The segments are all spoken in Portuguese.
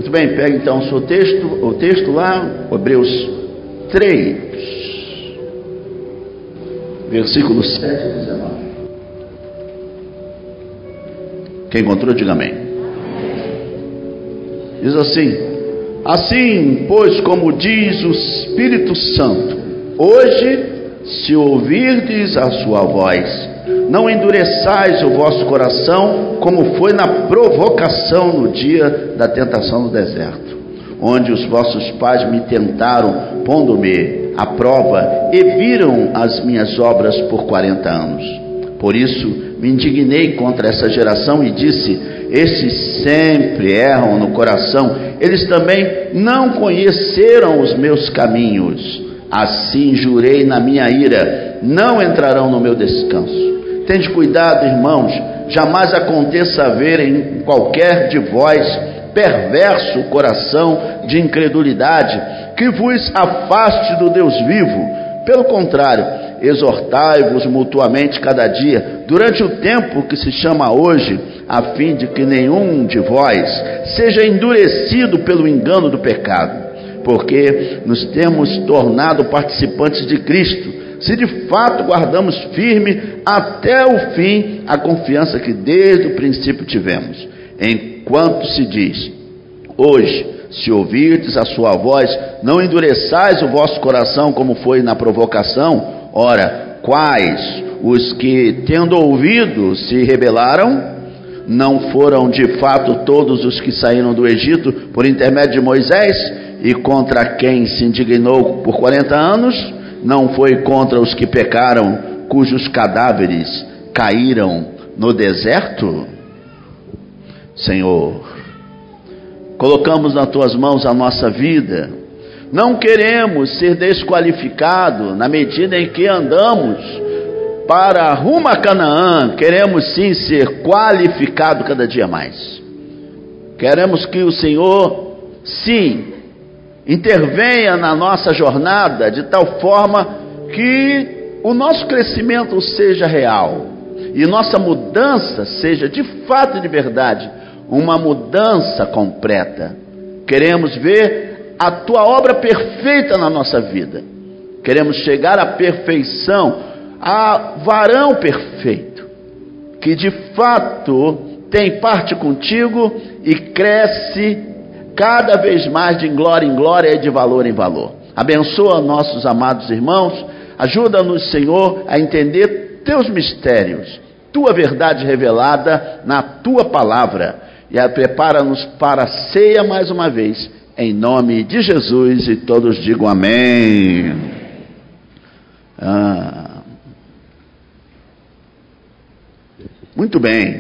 Muito bem, pega então o texto lá, Hebreus 3, versículo 7 a 19. Quem encontrou, diga amém. Diz assim, pois, como diz o Espírito Santo, hoje, se ouvirdes a sua voz, não endureçais o vosso coração, como foi na provocação no dia da tentação no deserto, onde os vossos pais me tentaram, pondo-me à prova, e viram as minhas obras por 40 anos. Por isso me indignei contra essa geração e disse: estes sempre erram no coração, eles também não conheceram os meus caminhos. Assim jurei na minha ira, não entrarão no meu descanso. Tende cuidado, irmãos, jamais aconteça haver em qualquer de vós perverso coração de incredulidade, que vos afaste do Deus vivo. Pelo contrário, exortai-vos mutuamente cada dia, durante o tempo que se chama hoje, a fim de que nenhum de vós seja endurecido pelo engano do pecado, porque nos temos tornado participantes de Cristo, se de fato guardamos firme até o fim a confiança que desde o princípio tivemos. Enquanto se diz: hoje, se ouvirdes a sua voz, não endureçais o vosso coração como foi na provocação. Ora, quais os que, tendo ouvido, se rebelaram? Não foram de fato todos os que saíram do Egito por intermédio de Moisés, e contra quem se indignou por 40 anos? Não foi contra os que pecaram, cujos cadáveres caíram no deserto? Senhor, colocamos nas tuas mãos a nossa vida. Não queremos ser desqualificados na medida em que andamos para rumo a Canaã. Queremos sim ser qualificados cada dia mais. Queremos que o Senhor, sim, intervenha na nossa jornada de tal forma que o nosso crescimento seja real e nossa mudança seja de fato e de verdade uma mudança completa. Queremos ver a tua obra perfeita na nossa vida. Queremos chegar à perfeição, a varão perfeito, que de fato tem parte contigo e cresce cada vez mais de glória em glória e de valor em valor. Abençoa nossos amados irmãos, ajuda-nos, Senhor, a entender teus mistérios, tua verdade revelada na tua palavra, e prepara-nos para a ceia mais uma vez, em nome de Jesus, e todos digam amém. Muito bem.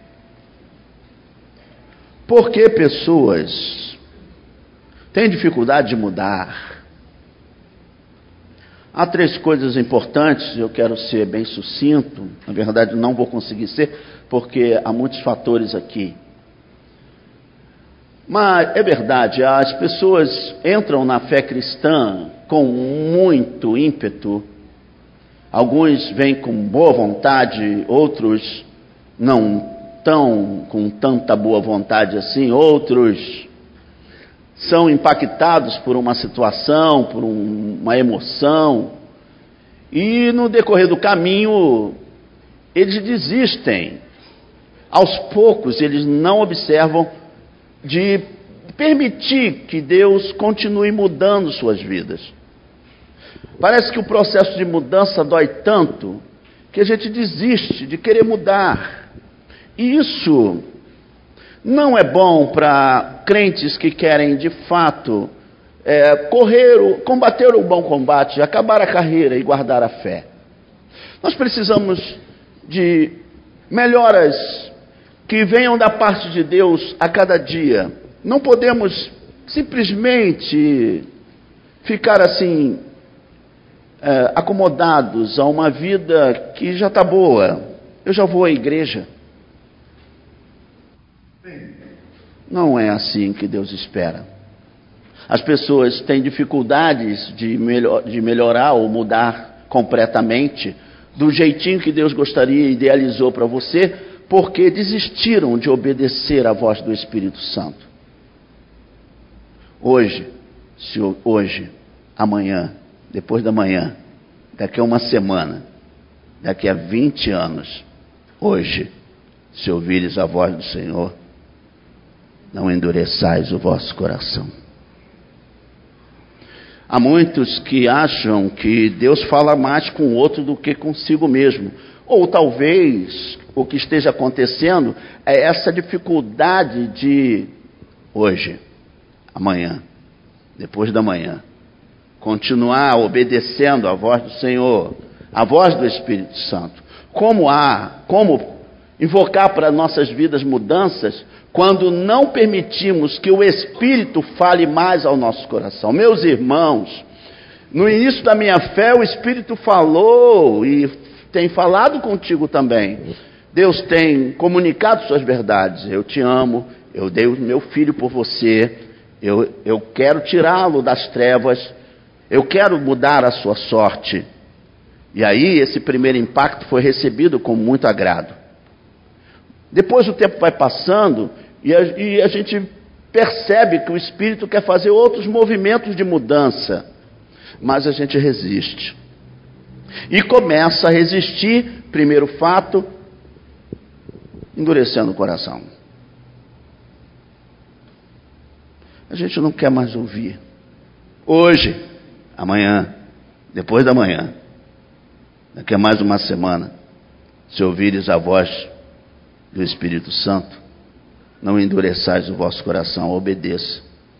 Por que pessoas têm dificuldade de mudar? Há 3 coisas importantes, eu quero ser bem sucinto, na verdade não vou conseguir ser, porque há muitos fatores aqui. Mas é verdade, as pessoas entram na fé cristã com muito ímpeto, alguns vêm com boa vontade, outros não estão com tanta boa vontade assim, outros são impactados por uma situação, por uma emoção, e no decorrer do caminho eles desistem. Aos poucos eles não observam de permitir que Deus continue mudando suas vidas. Parece que o processo de mudança dói tanto que a gente desiste de querer mudar. E isso não é bom para crentes que querem de fato combater o bom combate, acabar a carreira e guardar a fé. Nós precisamos de melhoras que venham da parte de Deus a cada dia. Não podemos simplesmente ficar assim acomodados a uma vida que já está boa. Eu já vou à igreja. Não é assim que Deus espera. As pessoas têm dificuldades de melhorar ou mudar completamente do jeitinho que Deus gostaria e idealizou para você, porque desistiram de obedecer à voz do Espírito Santo. Hoje, hoje, amanhã, depois da manhã, daqui a uma semana, daqui a 20 anos, hoje, se ouvires a voz do Senhor, não endureçais o vosso coração. Há muitos que acham que Deus fala mais com o outro do que consigo mesmo. Ou talvez o que esteja acontecendo é essa dificuldade de hoje, amanhã, depois da manhã, continuar obedecendo à voz do Senhor, à voz do Espírito Santo. Como invocar para nossas vidas mudanças quando não permitimos que o Espírito fale mais ao nosso coração? Meus irmãos, no início da minha fé, o Espírito falou e tem falado contigo também. Deus tem comunicado suas verdades. Eu te amo, eu dei o meu filho por você, eu quero tirá-lo das trevas, eu quero mudar a sua sorte. E aí esse primeiro impacto foi recebido com muito agrado. Depois o tempo vai passando e a gente percebe que o Espírito quer fazer outros movimentos de mudança, mas a gente resiste. E começa a resistir, primeiro fato, endurecendo o coração. A gente não quer mais ouvir. Hoje, amanhã, depois da manhã, daqui a mais uma semana, se ouvires a voz do Espírito Santo, não endureçais o vosso coração, obedeça.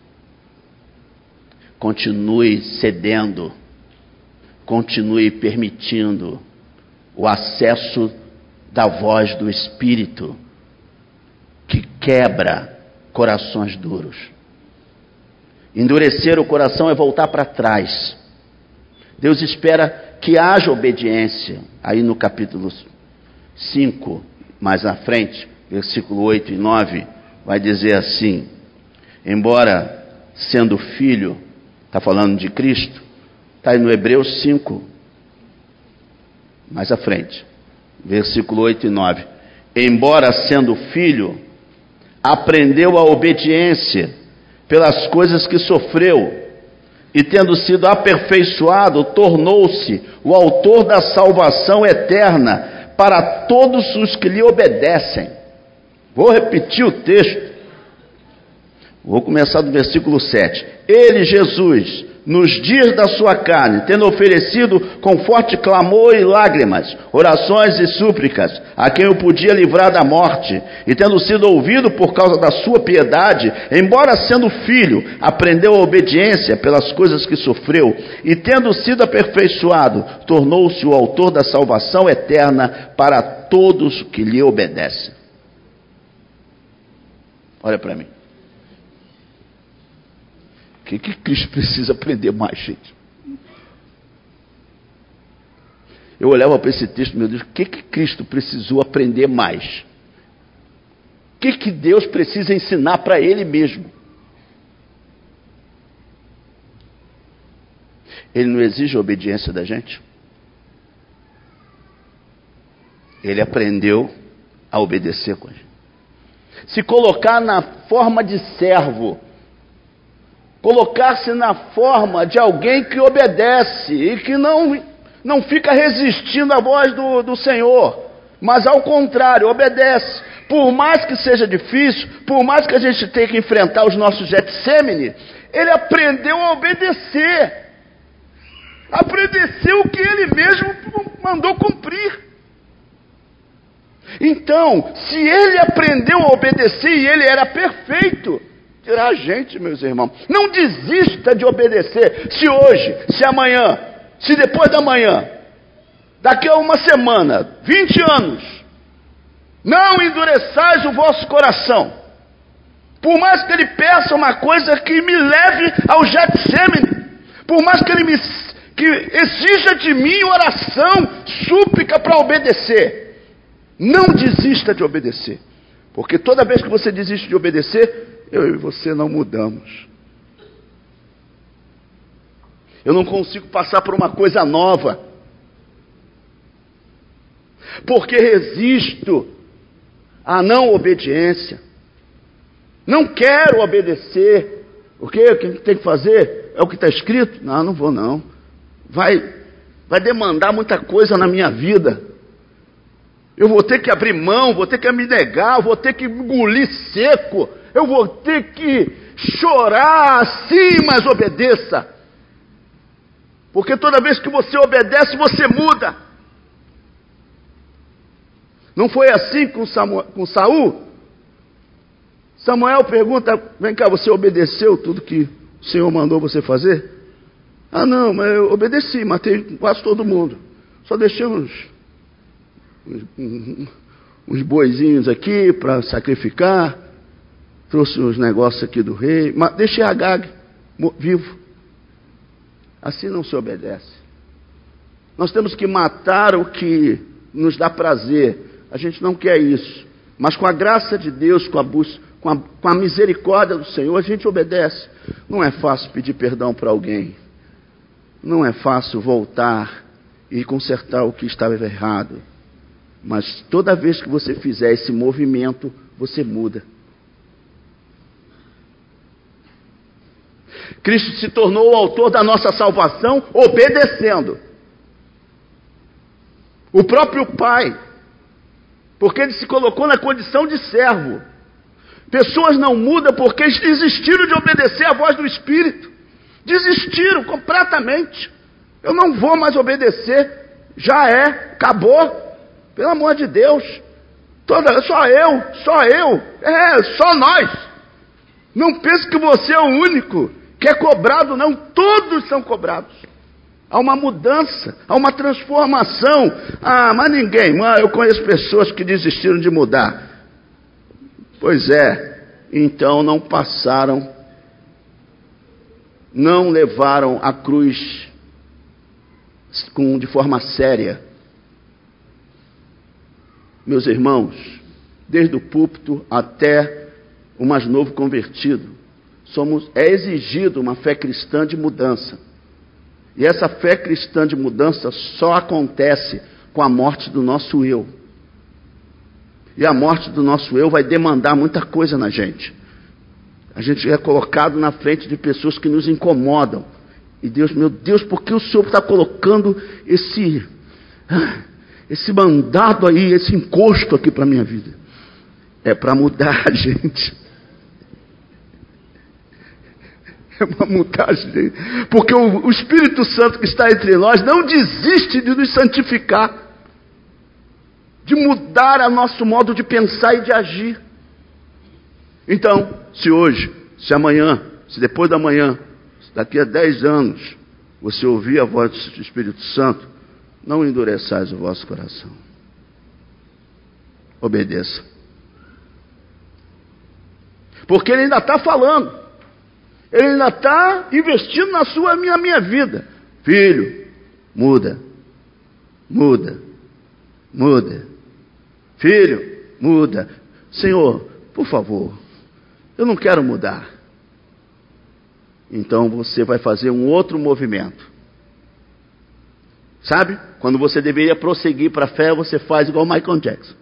Continue cedendo, continue permitindo o acesso da voz do Espírito, que quebra corações duros. Endurecer o coração é voltar para trás. Deus espera que haja obediência. Aí no capítulo 5, mais à frente, versículo 8 e 9, vai dizer assim: embora sendo filho, está falando de Cristo, está aí no Hebreus 5, mais à frente, versículo 8 e 9. Embora sendo filho, aprendeu a obediência pelas coisas que sofreu, e tendo sido aperfeiçoado, tornou-se o autor da salvação eterna para todos os que lhe obedecem. Vou repetir o texto. Vou começar do versículo 7. Ele, Jesus, nos dias da sua carne, tendo oferecido com forte clamor e lágrimas, orações e súplicas, a quem o podia livrar da morte, e tendo sido ouvido por causa da sua piedade, embora sendo filho, aprendeu a obediência pelas coisas que sofreu, e tendo sido aperfeiçoado, tornou-se o autor da salvação eterna para todos que lhe obedecem. Olha para mim. O que Cristo precisa aprender mais, gente? Eu olhava para esse texto, meu Deus, o que Cristo precisou aprender mais? O que Deus precisa ensinar para Ele mesmo? Ele não exige a obediência da gente? Ele aprendeu a obedecer com a gente. Se colocar na forma de servo, colocar-se na forma de alguém que obedece e que não fica resistindo à voz do Senhor, mas ao contrário, obedece. Por mais que seja difícil, por mais que a gente tenha que enfrentar os nossos Getsêmani, ele aprendeu a obedecer. Obedeceu o que ele mesmo mandou cumprir. Então, se ele aprendeu a obedecer e ele era perfeito, dirá a gente, meus irmãos, não desista de obedecer. Se hoje, se amanhã, se depois da manhã, daqui a uma semana, 20 anos, não endureçais o vosso coração. Por mais que ele peça uma coisa que me leve ao Getsêmani, por mais que ele que exija de mim oração, súplica para obedecer, não desista de obedecer. Porque toda vez que você desiste de obedecer, eu e você não mudamos. Eu não consigo passar por uma coisa nova, porque resisto à não obediência. Não quero obedecer. O quê? O que tem que fazer? É o que está escrito? Não vou não. Vai demandar muita coisa na minha vida. Eu vou ter que abrir mão, vou ter que me negar, vou ter que engolir seco, eu vou ter que chorar assim, mas obedeça. Porque toda vez que você obedece, você muda. Não foi assim com Saul? Samuel pergunta, vem cá, você obedeceu tudo que o Senhor mandou você fazer? Ah não, mas eu obedeci, matei quase todo mundo. Só deixei uns boizinhos aqui para sacrificar. Trouxe uns negócios aqui do rei. Mas deixei Agag vivo. Assim não se obedece. Nós temos que matar o que nos dá prazer. A gente não quer isso. Mas com a graça de Deus, com a misericórdia do Senhor, a gente obedece. Não é fácil pedir perdão para alguém. Não é fácil voltar e consertar o que estava errado. Mas toda vez que você fizer esse movimento, você muda. Cristo se tornou o autor da nossa salvação obedecendo. O próprio Pai. Porque Ele se colocou na condição de servo. Pessoas não mudam porque desistiram de obedecer à voz do Espírito. Desistiram completamente. Eu não vou mais obedecer. Já é, acabou. Pelo amor de Deus. Só eu. Só nós. Não pense que você é o único que é cobrado, não. Todos são cobrados. Há uma mudança, há uma transformação. Mas ninguém. Eu conheço pessoas que desistiram de mudar. Pois é. Então não passaram, não levaram a cruz de forma séria. Meus irmãos, desde o púlpito até o mais novo convertido, é exigido uma fé cristã de mudança. E essa fé cristã de mudança só acontece com a morte do nosso eu. E a morte do nosso eu vai demandar muita coisa na gente. A gente é colocado na frente de pessoas que nos incomodam. E Deus, meu Deus, por que o Senhor está colocando esse mandado aí, esse encosto aqui para a minha vida? É para mudar a gente. É para mudar a gente. Porque o Espírito Santo que está entre nós não desiste de nos santificar. De mudar o nosso modo de pensar e de agir. Então, se hoje, se amanhã, se depois da manhã, daqui a 10 anos, você ouvir a voz do Espírito Santo, não endureçais o vosso coração. Obedeça. Porque Ele ainda está falando. Ele ainda está investindo na minha vida. Filho, muda. Filho, muda. Senhor, por favor, eu não quero mudar. Então você vai fazer um outro movimento. Sabe? Quando você deveria prosseguir para a fé, você faz igual Michael Jackson.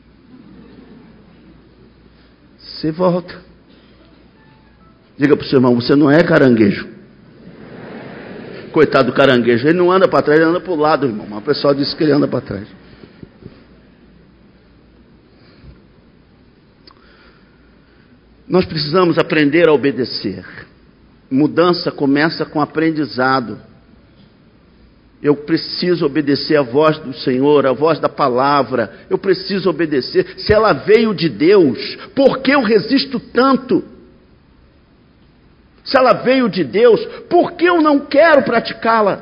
Você volta. Diga para o seu irmão, você não é caranguejo. Coitado do caranguejo, ele não anda para trás, ele anda para o lado, irmão. Mas o pessoal disse que ele anda para trás. Nós precisamos aprender a obedecer. Mudança começa com aprendizado. Eu preciso obedecer a voz do Senhor, a voz da palavra. Eu preciso obedecer. Se ela veio de Deus, por que eu resisto tanto? Se ela veio de Deus, por que eu não quero praticá-la?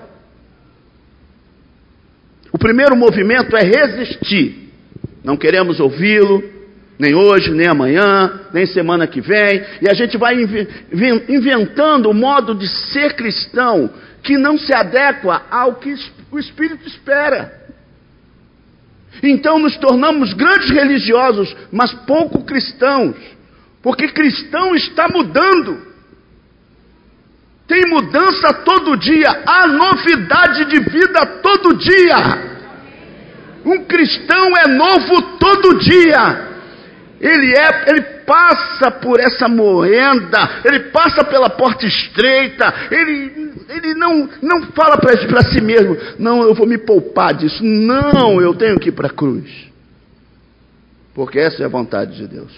O primeiro movimento é resistir. Não queremos ouvi-lo. Nem hoje, nem amanhã, nem semana que vem. E a gente vai inventando um modo de ser cristão que não se adequa ao que o Espírito espera. Então nos tornamos grandes religiosos, mas pouco cristãos. Porque cristão está mudando. Tem mudança todo dia. Há novidade de vida todo dia. Um cristão é novo todo dia. Ele passa por essa moenda, ele passa pela porta estreita, ele não fala para si mesmo, não, eu vou me poupar disso, não, eu tenho que ir para a cruz, porque essa é a vontade de Deus.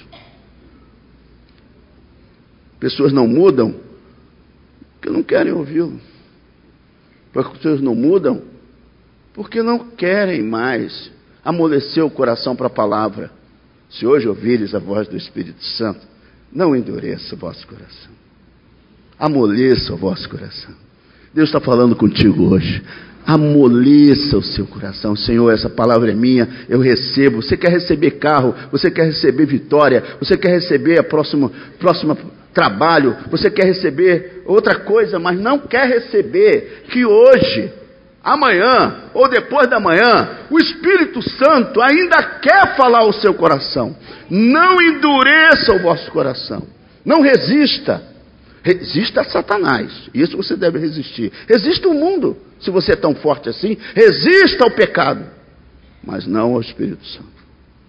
Pessoas não mudam porque não querem ouvi-lo, pessoas não mudam porque não querem mais amolecer o coração para a palavra. Se hoje ouvires a voz do Espírito Santo, não endureça o vosso coração. Amoleça o vosso coração. Deus está falando contigo hoje. Amoleça o seu coração. Senhor, essa palavra é minha, eu recebo. Você quer receber carro, você quer receber vitória, você quer receber a próxima trabalho, você quer receber outra coisa, mas não quer receber que hoje, amanhã ou depois da manhã, o Espírito Santo ainda quer falar ao seu coração. Não endureça o vosso coração. Não resista. Resista a Satanás. Isso você deve resistir. Resista ao mundo. Se você é tão forte assim, resista ao pecado. Mas não ao Espírito Santo.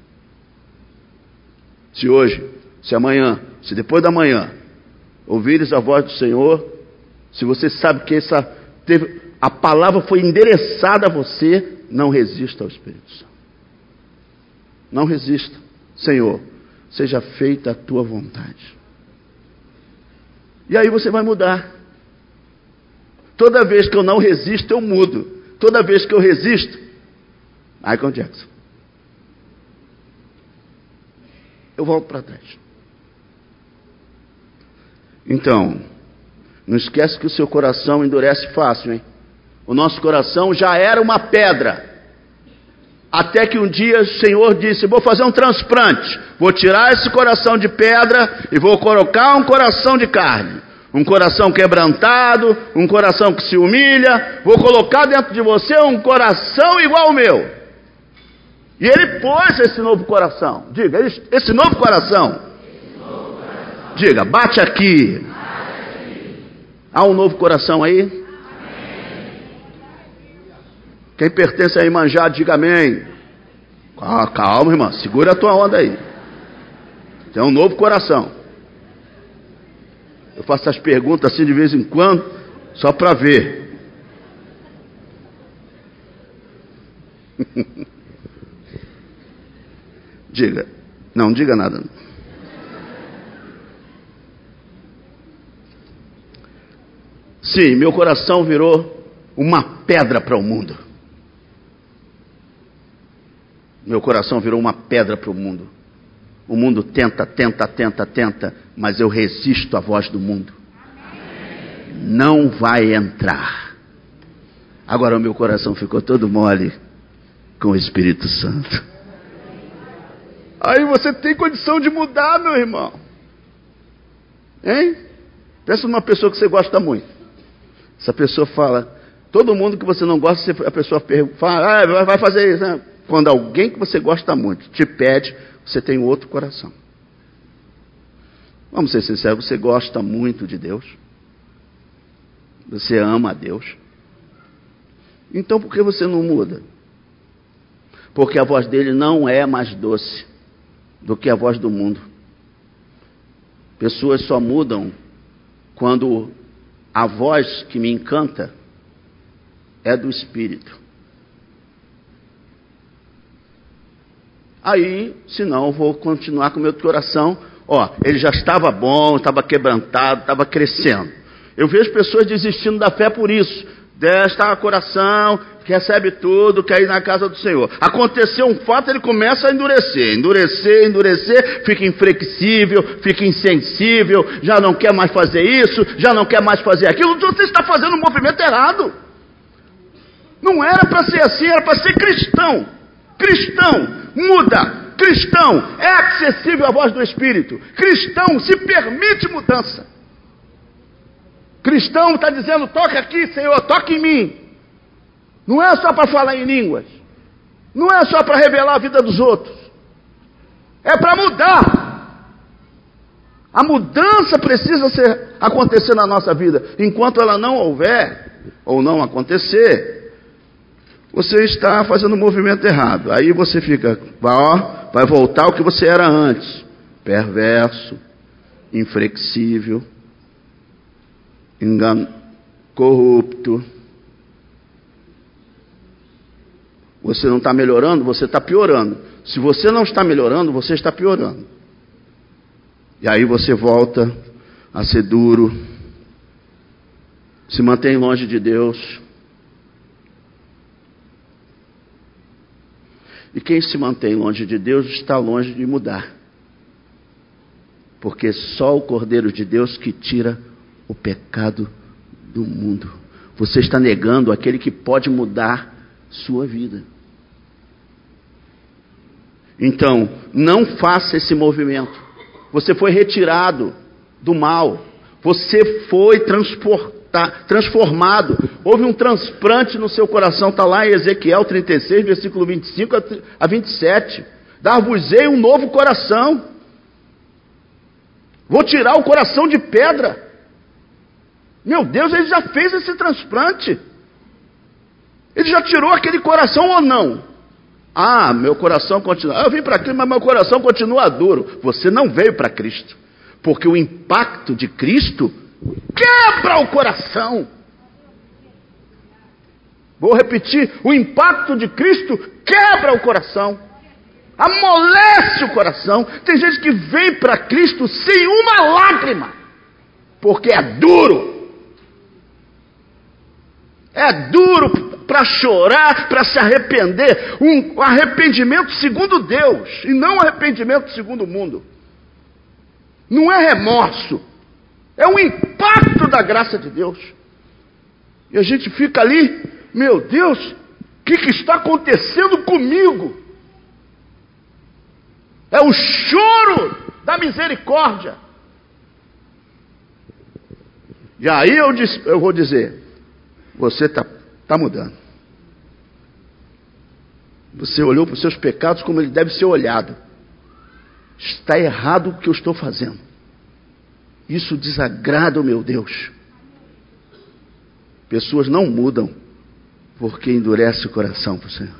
Se hoje, se amanhã, se depois da manhã, ouvires a voz do Senhor, se você sabe que a palavra foi endereçada a você, não resista ao Espírito Santo. Não resista. Senhor, seja feita a tua vontade. E aí você vai mudar. Toda vez que eu não resisto, eu mudo. Toda vez que eu resisto, Michael Jackson, eu volto para trás. Então, não esquece que o seu coração endurece fácil, hein? O nosso coração já era uma pedra. Até que um dia o Senhor disse, vou fazer um transplante. Vou tirar esse coração de pedra e vou colocar um coração de carne. Um coração quebrantado, um coração que se humilha. Vou colocar dentro de você um coração igual ao meu. E Ele pôs esse novo coração. Diga, esse novo coração. Diga, bate aqui. Há um novo coração aí? Quem pertence a Iemanjá, diga amém. Calma, irmão, segura a tua onda aí. Tem um novo coração. Eu faço as perguntas assim de vez em quando, só para ver. Diga. Não diga nada. Sim, meu coração virou uma pedra para o mundo. Meu coração virou uma pedra para o mundo. O mundo tenta, mas eu resisto à voz do mundo. Não vai entrar. Agora o meu coração ficou todo mole com o Espírito Santo. Aí você tem condição de mudar, meu irmão. Hein? Pensa numa pessoa que você gosta muito. Essa pessoa fala, todo mundo que você não gosta, a pessoa fala, vai fazer isso, né? Quando alguém que você gosta muito te pede, você tem outro coração. Vamos ser sinceros, você gosta muito de Deus. Você ama a Deus. Então por que você não muda? Porque a voz dele não é mais doce do que a voz do mundo. Pessoas só mudam quando a voz que me encanta é do Espírito. Aí, senão, eu vou continuar com o meu coração. Ele já estava bom, estava quebrantado, estava crescendo. Eu vejo pessoas desistindo da fé por isso. Desta coração, que recebe tudo, quer ir na casa do Senhor. Aconteceu um fato, ele começa a endurecer, fica inflexível, fica insensível, já não quer mais fazer isso, já não quer mais fazer aquilo. Você está fazendo um movimento errado. Não era para ser assim, era para ser cristão. Cristão muda, cristão é acessível à voz do Espírito, cristão se permite mudança. Cristão está dizendo, toca aqui, Senhor, toca em mim. Não é só para falar em línguas, não é só para revelar a vida dos outros, é para mudar. A mudança precisa acontecer na nossa vida. Enquanto ela não houver, ou não acontecer, você está fazendo o movimento errado. Aí você fica, vai voltar ao que você era antes. perverso, inflexível, corrupto. Você não está melhorando, você está piorando. Se você não está melhorando, você está piorando. E aí você volta a ser duro, se mantém longe de Deus. E quem se mantém longe de Deus está longe de mudar. Porque só o Cordeiro de Deus que tira o pecado do mundo. Você está negando aquele que pode mudar sua vida. Então, não faça esse movimento. Você foi retirado do mal. Você foi transformado. Houve um transplante no seu coração. Está lá em Ezequiel 36, versículo 25 a 27. Dar-vos-ei um novo coração. Vou tirar o coração de pedra. Meu Deus, ele já fez esse transplante. Ele já tirou aquele coração ou não? Ah, meu coração continua. Eu vim para Cristo, mas meu coração continua duro. Você não veio para Cristo. Porque o impacto de Cristo quebra o coração. Vou repetir. O impacto de Cristo quebra o coração. Amolece o coração. Tem gente que vem para Cristo sem uma lágrima. Porque é duro. É duro para chorar, para se arrepender. Um arrependimento segundo Deus. E não arrependimento segundo o mundo. Não é remorso. É um impacto da graça de Deus. E a gente fica ali, meu Deus, o que está acontecendo comigo? É o choro da misericórdia. E aí eu vou dizer, você está mudando. Você olhou para os seus pecados como ele deve ser olhado. Está errado o que eu estou fazendo. Isso desagrada o meu Deus. Pessoas não mudam porque endurece o coração para o Senhor.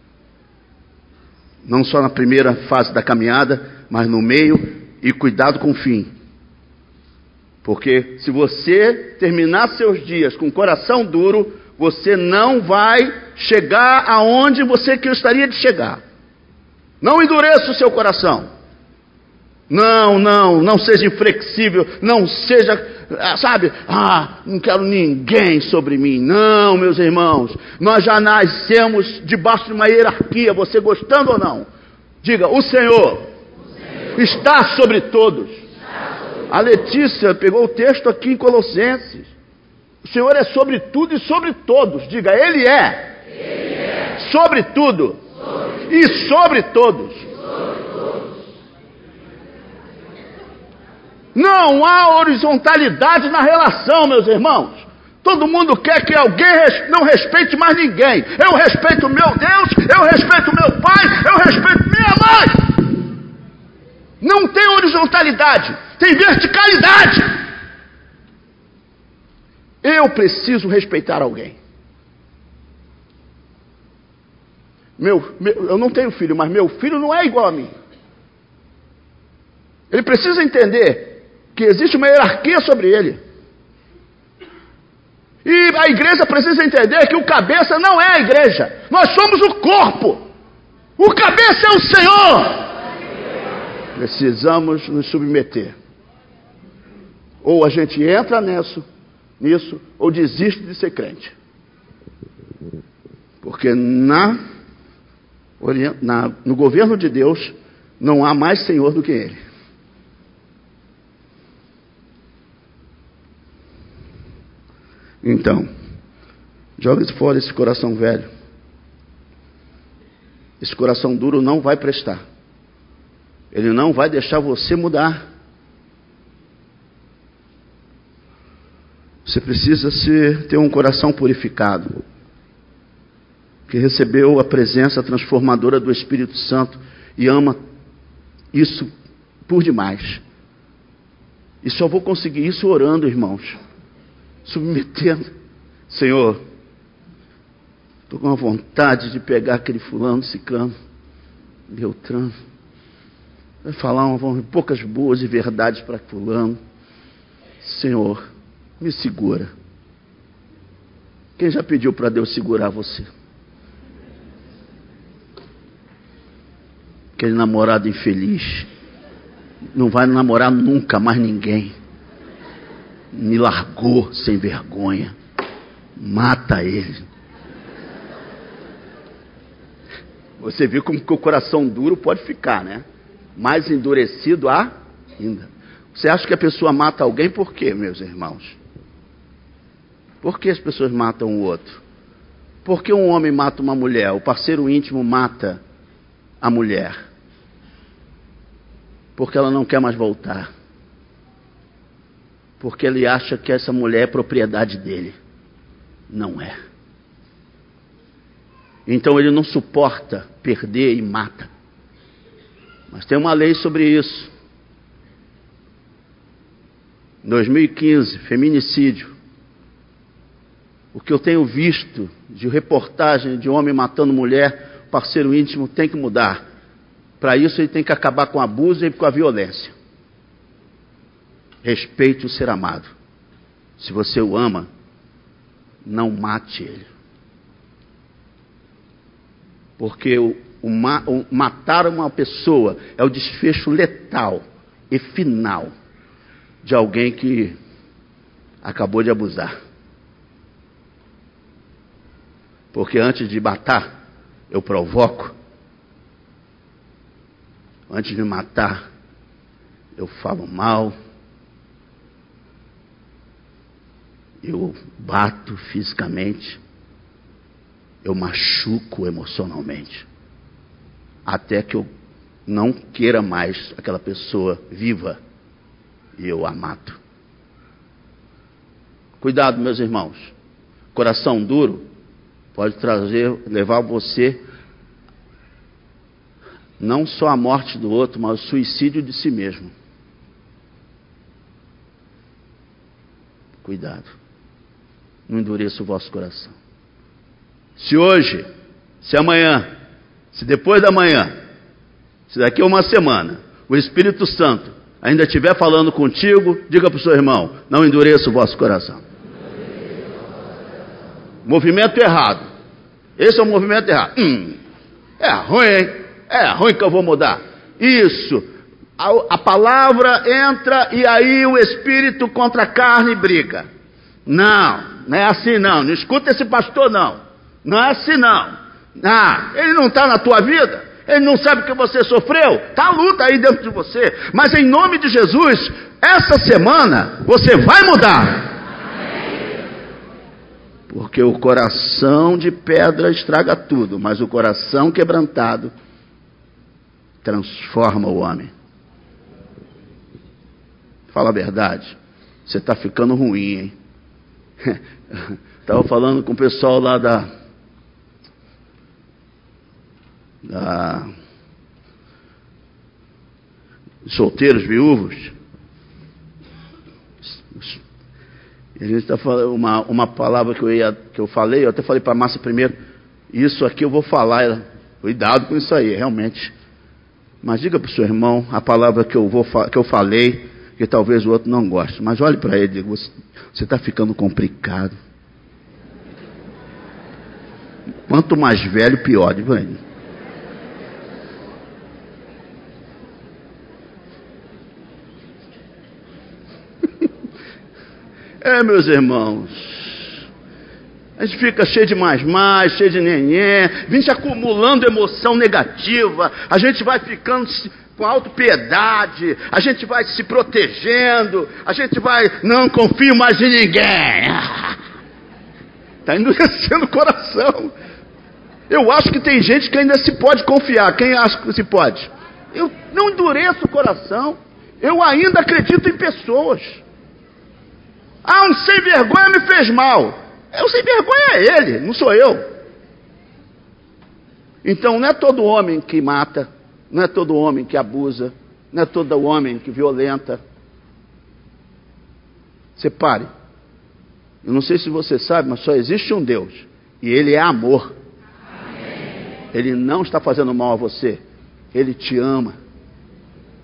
Não só na primeira fase da caminhada, mas no meio, e cuidado com o fim. Porque se você terminar seus dias com o coração duro, você não vai chegar aonde você gostaria de chegar. Não endureça o seu coração. Não seja inflexível, não seja, não quero ninguém sobre mim. Não, meus irmãos, nós já nascemos debaixo de uma hierarquia, você gostando ou não? Diga, o Senhor está sobre todos. A Letícia pegou o texto aqui em Colossenses. O Senhor é sobre tudo e sobre todos. Diga, Ele é. Sobre tudo. E sobre todos. Não há horizontalidade na relação, meus irmãos. Todo mundo quer que alguém não respeite mais ninguém. Eu respeito meu Deus, eu respeito meu pai, eu respeito minha mãe. Não tem horizontalidade, tem verticalidade. Eu preciso respeitar alguém. Eu não tenho filho, mas meu filho não é igual a mim. Ele precisa entender que existe uma hierarquia sobre ele. E a igreja precisa entender que o cabeça não é a igreja. Nós somos o corpo. O cabeça é o Senhor. Precisamos nos submeter. Ou a gente entra nisso, ou desiste de ser crente. Porque no governo de Deus não há mais Senhor do que Ele. Então, jogue fora esse coração velho. Esse coração duro não vai prestar. Ele não vai deixar você mudar. Você precisa ter um coração purificado, que recebeu a presença transformadora do Espírito Santo e ama isso por demais. E só vou conseguir isso orando, irmãos. Submetendo. Senhor, estou com uma vontade de pegar aquele fulano, ciclano, Beltrano, vai falar poucas boas e verdades para fulano. Senhor, me segura. Quem já pediu para Deus segurar você? Aquele namorado infeliz, não vai namorar nunca mais ninguém. Me largou sem vergonha. Mata ele. Você viu como que o coração duro pode ficar, né? Mais endurecido ainda. Você acha que a pessoa mata alguém por quê, meus irmãos? Por que as pessoas matam o outro? Por que um homem mata uma mulher? O parceiro íntimo mata a mulher. Porque ela não quer mais voltar. Porque ele acha que essa mulher é propriedade dele. Não é. Então ele não suporta perder e mata. Mas tem uma lei sobre isso. 2015, feminicídio. O que eu tenho visto de reportagem de homem matando mulher, parceiro íntimo, tem que mudar. Para isso ele tem que acabar com o abuso e com a violência. Respeite o ser amado. Se você o ama, não mate ele. Porque matar uma pessoa é o desfecho letal e final de alguém que acabou de abusar. Porque antes de matar, eu provoco. Antes de matar, eu falo mal. Eu bato fisicamente. Eu machuco emocionalmente. Até que eu não queira mais aquela pessoa viva. E eu a mato. Cuidado, meus irmãos. Coração duro pode levar você não só à morte do outro, mas ao suicídio de si mesmo. Cuidado. Não endureça o vosso coração. Se hoje, se amanhã, se depois da manhã, se daqui a uma semana, o Espírito Santo ainda estiver falando contigo, diga para o seu irmão, não endureça o vosso coração. Movimento errado. Esse é o movimento errado. É ruim, hein? É ruim que eu vou mudar. Isso. A palavra entra e aí o espírito contra a carne briga. Não é assim não. Não escuta esse pastor não. Não é assim não. Ele não está na tua vida. Ele não sabe o que você sofreu. Está a luta aí dentro de você. Mas em nome de Jesus, essa semana você vai mudar. Porque o coração de pedra estraga tudo, mas o coração quebrantado transforma o homem. Fala a verdade. Você está ficando ruim, hein? Estava falando com o pessoal lá da solteiros, viúvos. E a gente está falando uma palavra que eu falei, eu até falei para a Márcia primeiro, isso aqui eu vou falar, ela, cuidado com isso aí, realmente. Mas diga para o seu irmão a palavra que eu falei, que talvez o outro não goste. Mas olhe para ele e diga, você está ficando complicado. Quanto mais velho, pior, diga ele. Meus irmãos, a gente fica cheio de mais, cheio de neném, vem se acumulando emoção negativa, a gente vai ficando com autopiedade, a gente vai se protegendo, a gente vai, não confio mais em ninguém. Está endurecendo o coração. Eu acho que tem gente que ainda se pode confiar. Quem acha que se pode? Eu não endureço o coração. Eu ainda acredito em pessoas. Um sem vergonha me fez mal. O sem vergonha é ele, não sou eu. Então não é todo homem que mata, não é todo homem que abusa, não é todo homem que violenta. Separe. Eu não sei se você sabe, mas só existe um Deus. E Ele é amor. Amém. Ele não está fazendo mal a você. Ele te ama.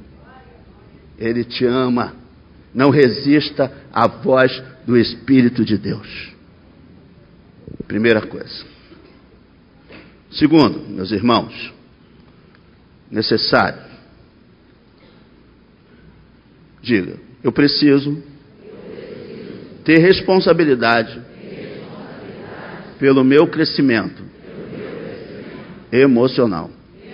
Ele te ama. Não resista à voz do Espírito de Deus. Primeira coisa. Segundo, meus irmãos, necessário. Diga, eu preciso ter responsabilidade pelo meu crescimento emocional.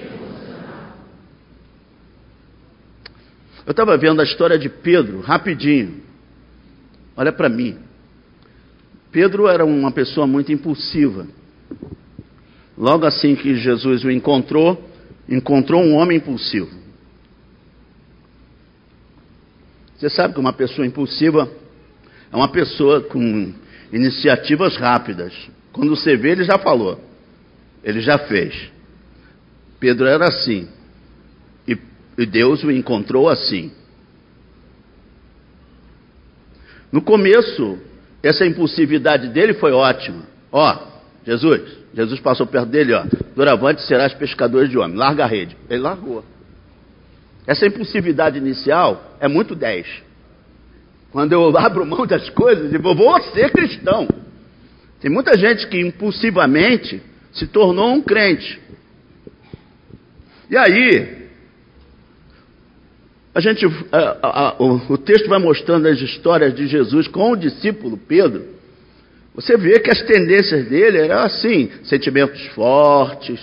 Eu estava vendo a história de Pedro, rapidinho. Olha para mim. Pedro era uma pessoa muito impulsiva. Logo assim que Jesus o encontrou um homem impulsivo. Você sabe que uma pessoa impulsiva é uma pessoa com iniciativas rápidas. Quando você vê, ele já falou. Ele já fez. Pedro era assim. E Deus o encontrou assim. No começo, essa impulsividade dele foi ótima. Jesus passou perto dele, doravante serás pescador de homens, larga a rede. Ele largou. Essa impulsividade inicial é muito 10. Quando eu abro mão das coisas e vou ser cristão. Tem muita gente que impulsivamente se tornou um crente. E aí, o texto vai mostrando as histórias de Jesus com o discípulo Pedro. Você vê que as tendências dele eram assim, sentimentos fortes,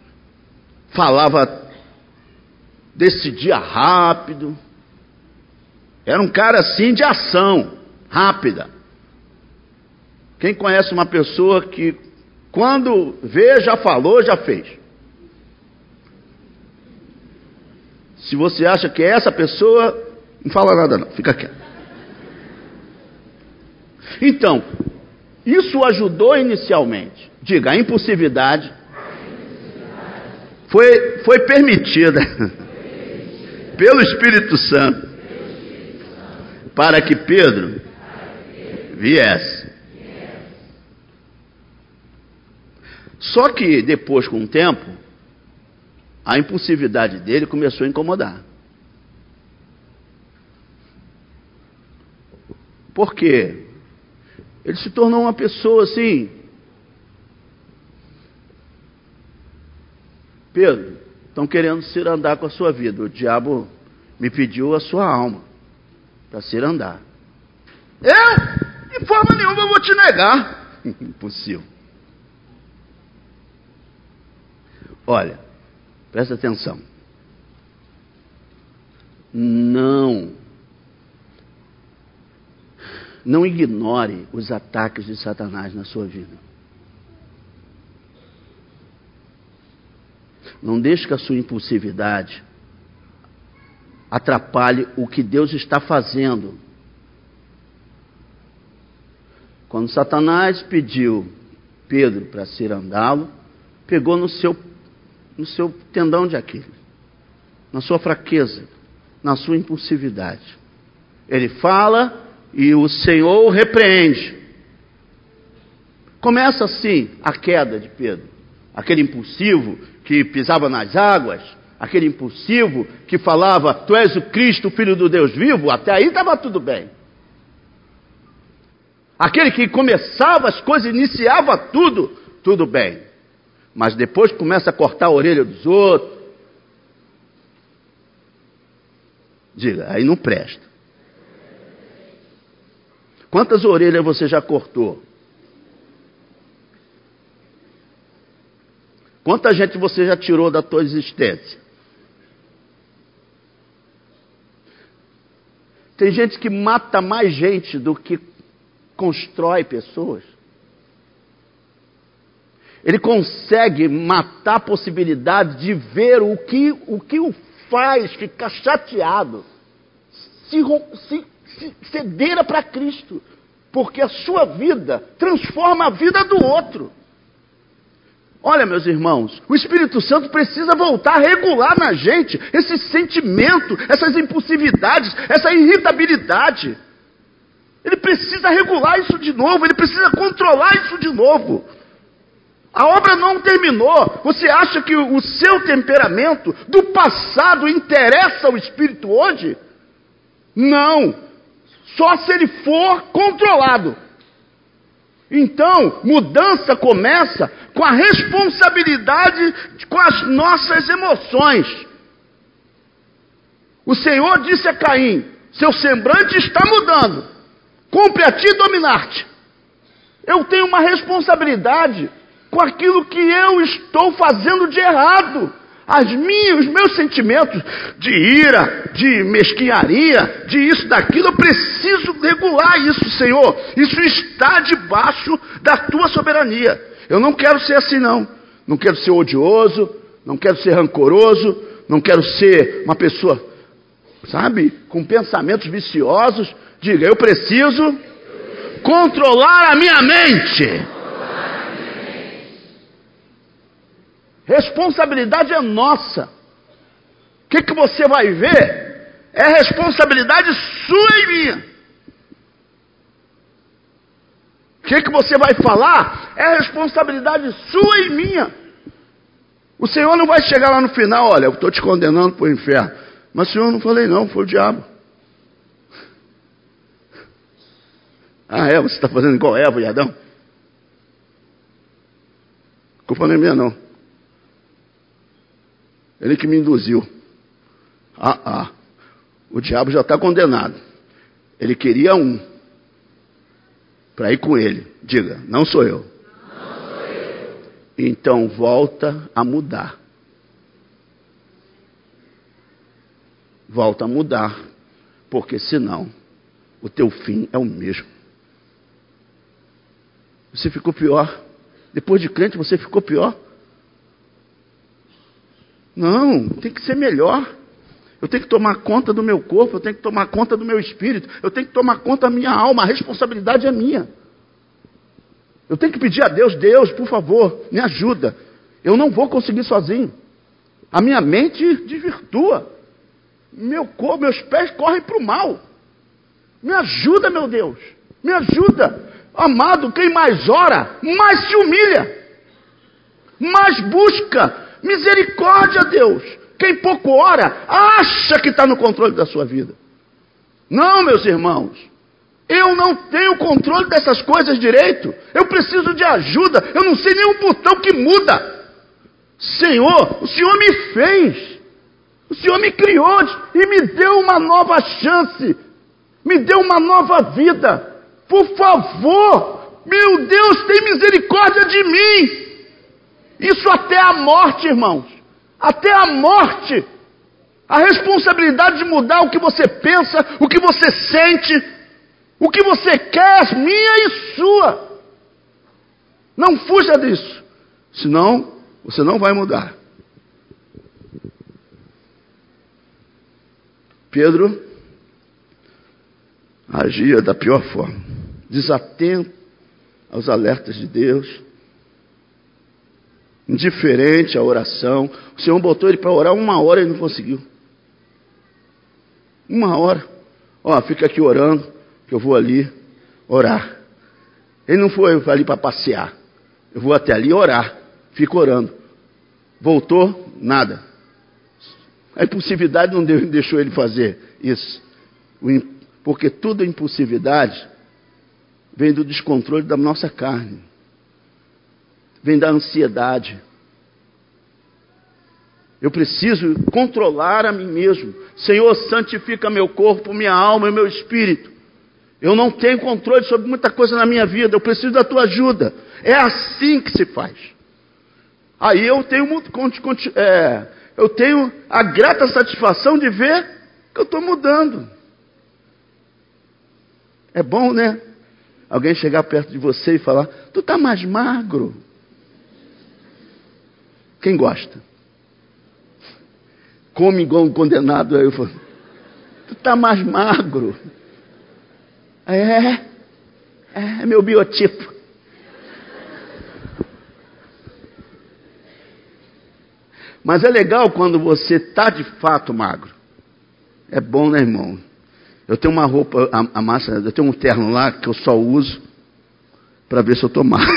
decidia rápido, era um cara assim de ação, rápida. Quem conhece uma pessoa que quando vê, já falou, já fez? Se você acha que é essa pessoa, não fala nada não, fica quieto. Então, isso ajudou inicialmente. Diga, a impulsividade foi permitida pelo Espírito Santo para que Pedro viesse. Só que depois, com o tempo, a impulsividade dele começou a incomodar. Por quê? Ele se tornou uma pessoa assim. Pedro, estão querendo cirandar com a sua vida. O diabo me pediu a sua alma para cirandar. Eu? De forma nenhuma eu vou te negar. Impossível. Olha, presta atenção. Não ignore os ataques de Satanás na sua vida. Não deixe que a sua impulsividade atrapalhe o que Deus está fazendo. Quando Satanás pediu Pedro para cirandá-lo, pegou no seu tendão de Aquiles, na sua fraqueza, na sua impulsividade. Ele fala e o Senhor o repreende. Começa assim a queda de Pedro. Aquele impulsivo que pisava nas águas, aquele impulsivo que falava, tu és o Cristo, o Filho do Deus vivo, até aí estava tudo bem. Aquele que começava as coisas, iniciava tudo bem. Mas depois começa a cortar a orelha dos outros. Diga, aí não presta. Quantas orelhas você já cortou? Quanta gente você já tirou da tua existência? Tem gente que mata mais gente do que constrói pessoas. Ele consegue matar a possibilidade de ver o que o faz ficar chateado, se ceder para Cristo, porque a sua vida transforma a vida do outro. Olha, meus irmãos, o Espírito Santo precisa voltar a regular na gente esse sentimento, essas impulsividades, essa irritabilidade. Ele precisa regular isso de novo, ele precisa controlar isso de novo. A obra não terminou. Você acha que o seu temperamento do passado interessa ao Espírito hoje? Não, só se ele for controlado. Então, mudança começa com a responsabilidade com as nossas emoções. O Senhor disse a Caim: seu semblante está mudando, cumpre a ti dominar-te. Eu tenho uma responsabilidade com aquilo que eu estou fazendo de errado. Os meus sentimentos de ira, de mesquinharia, de isso, daquilo, eu preciso regular isso, Senhor. Isso está debaixo da tua soberania. Eu não quero ser assim, não. Não quero ser odioso, não quero ser rancoroso, não quero ser uma pessoa, sabe, com pensamentos viciosos. Diga: eu preciso controlar a minha mente. Responsabilidade é nossa. O que você vai ver é responsabilidade sua e minha. O que você vai falar é responsabilidade sua e minha. O Senhor não vai chegar lá no final: olha, eu estou te condenando para o inferno. Mas, Senhor, eu não falei não, foi o diabo. Você está fazendo igual Eva e Adão? A culpa não é minha, não. Ele que me induziu. O diabo já está condenado. Ele queria para ir com ele. Diga: não sou eu. Não sou eu. Então volta a mudar. Volta a mudar. Porque senão o teu fim é o mesmo. Você ficou pior. Depois de crente você ficou pior. Não, tem que ser melhor. Eu tenho que tomar conta do meu corpo, eu tenho que tomar conta do meu espírito, eu tenho que tomar conta da minha alma, a responsabilidade é minha. Eu tenho que pedir a Deus: Deus, por favor, me ajuda. Eu não vou conseguir sozinho. A minha mente desvirtua. Meu corpo, meus pés correm para o mal. Me ajuda, meu Deus. Me ajuda. Amado, quem mais ora, mais se humilha. Mais busca misericórdia, Deus. Quem pouco ora, acha que está no controle da sua vida. Não, meus irmãos. Eu não tenho controle dessas coisas direito. Eu preciso de ajuda. Eu não sei nem um botão que muda. Senhor, o Senhor me fez. O Senhor me criou e me deu uma nova chance. Me deu uma nova vida. Por favor, meu Deus, tem misericórdia de mim. Isso até a morte, irmãos. Até a morte. A responsabilidade de mudar o que você pensa, o que você sente, o que você quer, minha e sua. Não fuja disso. Senão, você não vai mudar. Pedro agia da pior forma. Desatento aos alertas de Deus. Indiferente à oração. O Senhor botou ele para orar 1 hora e ele não conseguiu. 1 hora. Fica aqui orando, que eu vou ali orar. Ele não foi ali para passear. Eu vou até ali orar. Fica orando. Voltou, nada. A impulsividade não deixou ele fazer isso. Porque toda impulsividade vem do descontrole da nossa carne. Vem da ansiedade. Eu preciso controlar a mim mesmo. Senhor, santifica meu corpo, minha alma e meu espírito. Eu não tenho controle sobre muita coisa na minha vida. Eu preciso da tua ajuda. É assim que se faz. Aí eu tenho a grata satisfação de ver que eu estou mudando. É bom, né? Alguém chegar perto de você e falar: tu está mais magro. Quem gosta? Come igual um condenado. Aí eu falo: tu está mais magro. É meu biotipo. Mas é legal quando você está de fato magro. É bom, né, irmão? Eu tenho uma roupa, eu tenho um terno lá que eu só uso para ver se eu estou magro.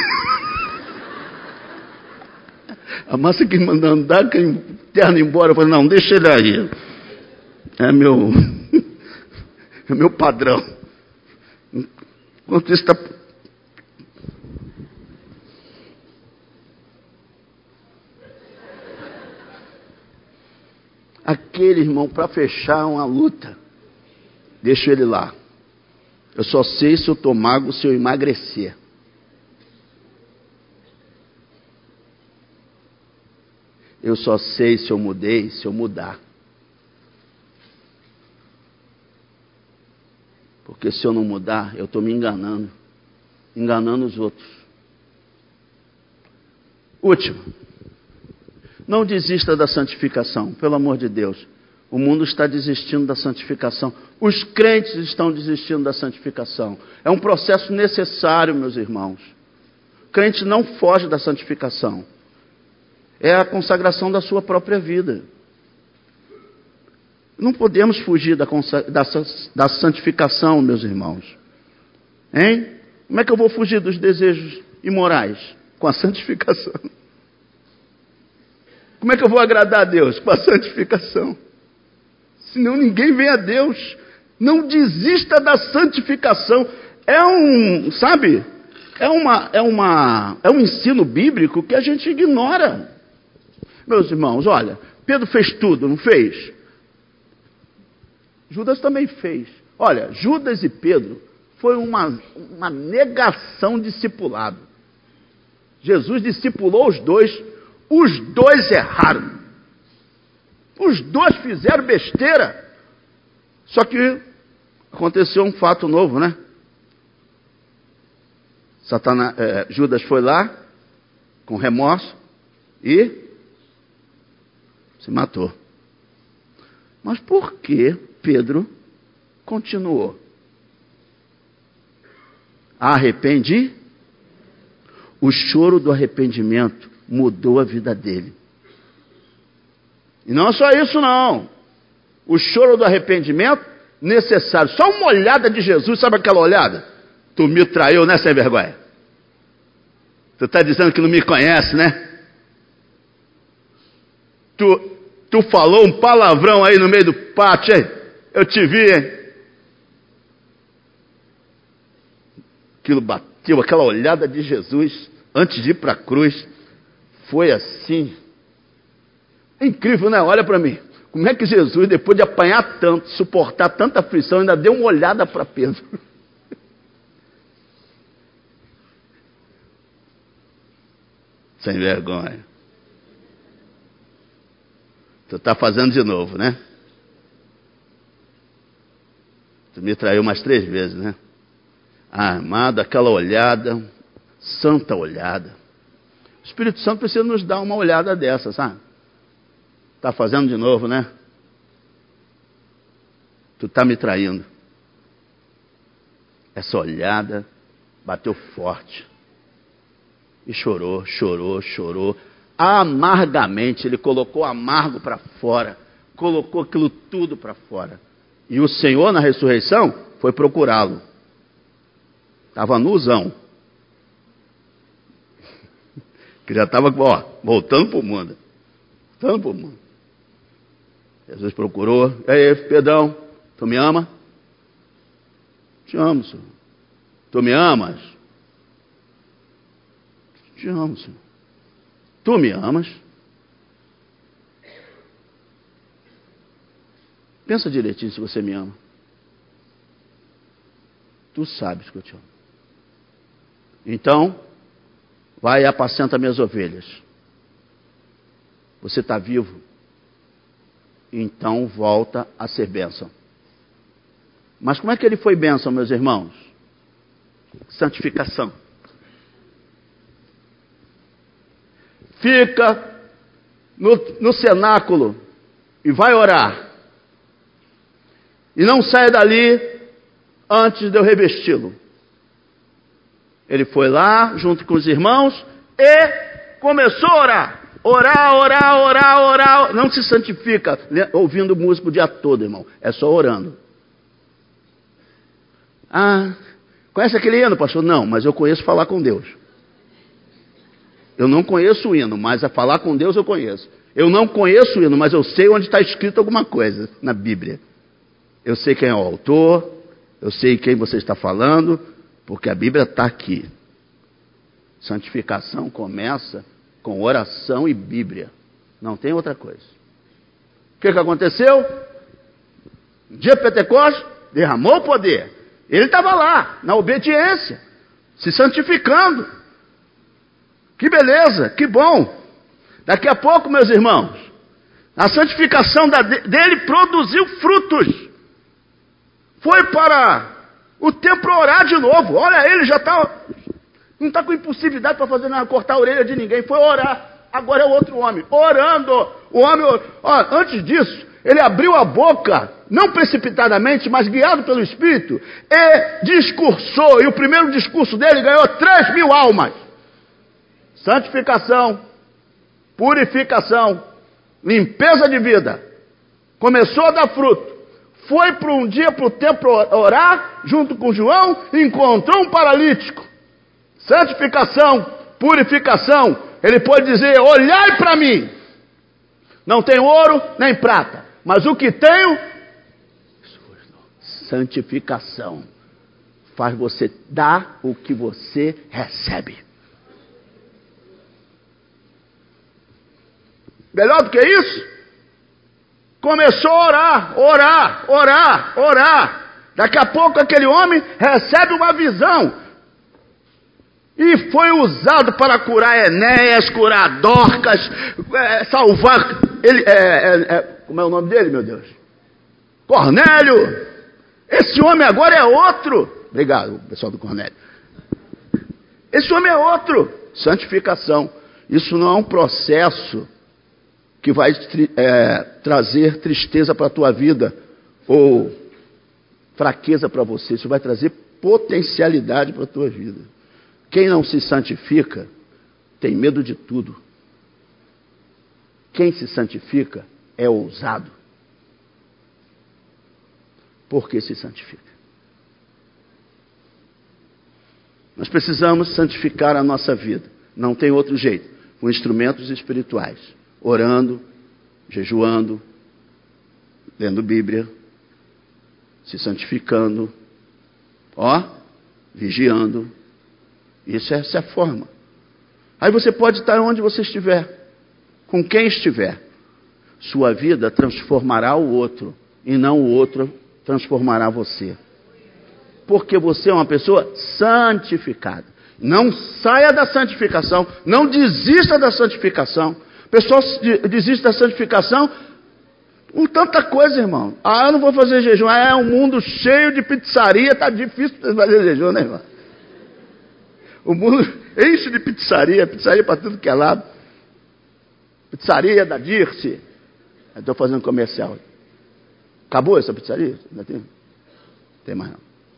A massa que manda andar, que terno embora, eu falei: não, deixa ele aí. É meu. É o meu padrão. Enquanto isso está... Aquele irmão, para fechar uma luta, deixa ele lá. Eu só sei se eu tô magro, se eu emagrecer. Eu só sei se eu mudei, se eu mudar. Porque se eu não mudar, eu estou me enganando. Enganando os outros. Último. Não desista da santificação, pelo amor de Deus. O mundo está desistindo da santificação. Os crentes estão desistindo da santificação. É um processo necessário, meus irmãos. O crente não foge da santificação. É a consagração da sua própria vida. Não podemos fugir da santificação, meus irmãos. Hein? Como é que eu vou fugir dos desejos imorais? Com a santificação. Como é que eu vou agradar a Deus? Com a santificação. Senão ninguém vem a Deus. Não desista da santificação. É um ensino bíblico que a gente ignora. Meus irmãos, olha, Pedro fez tudo, não fez? Judas também fez. Olha, Judas e Pedro foi uma negação discipulado. Jesus discipulou os dois erraram. Os dois fizeram besteira. Só que aconteceu um fato novo, né? Judas foi lá com remorso e se matou. Mas por que Pedro continuou? Arrependi? O choro do arrependimento mudou a vida dele. E não é só isso não. O choro do arrependimento necessário. Só uma olhada de Jesus, sabe aquela olhada? Tu me traiu, né, sem vergonha? Tu está dizendo que não me conhece, né? Tu falou um palavrão aí no meio do pátio, hein? Eu te vi, hein? Aquilo bateu, aquela olhada de Jesus antes de ir para a cruz. Foi assim. É incrível, né? Olha para mim. Como é que Jesus, depois de apanhar tanto, suportar tanta aflição, ainda deu uma olhada para Pedro? Sem vergonha. Tu está fazendo de novo, né? Tu me traiu mais 3 vezes, né? Amado, aquela olhada, santa olhada. O Espírito Santo precisa nos dar uma olhada dessa, sabe? Está fazendo de novo, né? Tu está me traindo. Essa olhada bateu forte. E chorou, chorou, chorou. Amargamente, ele colocou amargo para fora. Colocou aquilo tudo para fora. E o Senhor, na ressurreição, foi procurá-lo. Estava nuzão. Que já estava, voltando para o mundo. Voltando para o mundo. Jesus procurou. E aí, Pedrão, tu me ama? Te amo, Senhor. Tu me amas? Te amo, Senhor. Tu me amas? Pensa direitinho se você me ama. Tu sabes que eu te amo. Então, vai e apacenta minhas ovelhas. Você está vivo? Então volta a ser bênção. Mas como é que ele foi bênção, meus irmãos? Santificação. Fica no cenáculo e vai orar. E não saia dali antes de eu revesti-lo. Ele foi lá, junto com os irmãos, e começou a orar. Orar, orar, orar, orar. Não se santifica ouvindo música o dia todo, irmão. É só orando. Conhece aquele hino, pastor? Não, mas eu conheço falar com Deus. Eu não conheço o hino, mas a falar com Deus eu conheço. Eu não conheço o hino, mas eu sei onde está escrito alguma coisa na Bíblia. Eu sei quem é o autor, Eu sei quem você está falando, porque a Bíblia está aqui. Santificação começa com oração e Bíblia. Não tem outra coisa. O que aconteceu? No dia de Pentecostes, derramou o poder. Ele estava lá, na obediência, se santificando. Que beleza, que bom. Daqui a pouco, meus irmãos, a santificação dele produziu frutos. Foi para o templo orar de novo. Olha, ele já não está com impulsividade para fazer nada, cortar a orelha de ninguém. Foi orar. Agora é outro homem, orando. O homem, antes disso, ele abriu a boca, não precipitadamente, mas guiado pelo Espírito, e discursou. E o primeiro discurso dele ganhou 3.000 almas. Santificação, purificação, limpeza de vida. Começou a dar fruto. Foi para um dia para o templo orar, junto com João, e encontrou um paralítico. Santificação, purificação. Ele pode dizer, olhai para mim. Não tenho ouro nem prata, mas o que tenho, santificação. Faz você dar o que você recebe. Melhor do que isso? Começou a orar. Daqui a pouco aquele homem recebe uma visão. E foi usado para curar Enéas, curar Dorcas, salvar... como é o nome dele, meu Deus? Cornélio. Esse homem agora é outro. Obrigado, pessoal do Cornélio. Esse homem é outro. Santificação. Isso não é um processo que vai trazer tristeza para a tua vida ou fraqueza para você. Isso vai trazer potencialidade para a tua vida. Quem não se santifica tem medo de tudo. Quem se santifica é ousado. Por que se santifica? Nós precisamos santificar a nossa vida. Não tem outro jeito. Com instrumentos espirituais. Orando, jejuando, lendo Bíblia, se santificando, vigiando. Essa é a forma. Aí você pode estar onde você estiver, com quem estiver. Sua vida transformará o outro, e não o outro transformará você. Porque você é uma pessoa santificada. Não saia da santificação, não desista da santificação. O pessoal desiste da santificação por tanta coisa, irmão. Eu não vou fazer jejum. É um mundo cheio de pizzaria, está difícil fazer jejum, né, irmão? O mundo enche de pizzaria para tudo que é lado. Pizzaria da Dirce. Estou fazendo comercial. Acabou essa pizzaria? Ainda tem? Tem mais não.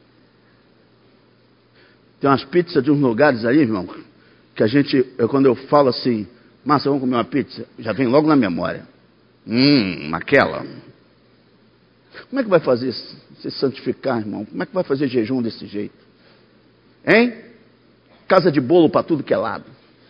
Tem umas pizzas de uns lugares aí, irmão, que quando eu falo assim, Márcia, vamos comer uma pizza, já vem logo na memória. Aquela. Como é que vai fazer se santificar, irmão? Como é que vai fazer jejum desse jeito? Hein? Casa de bolo para tudo que é lado.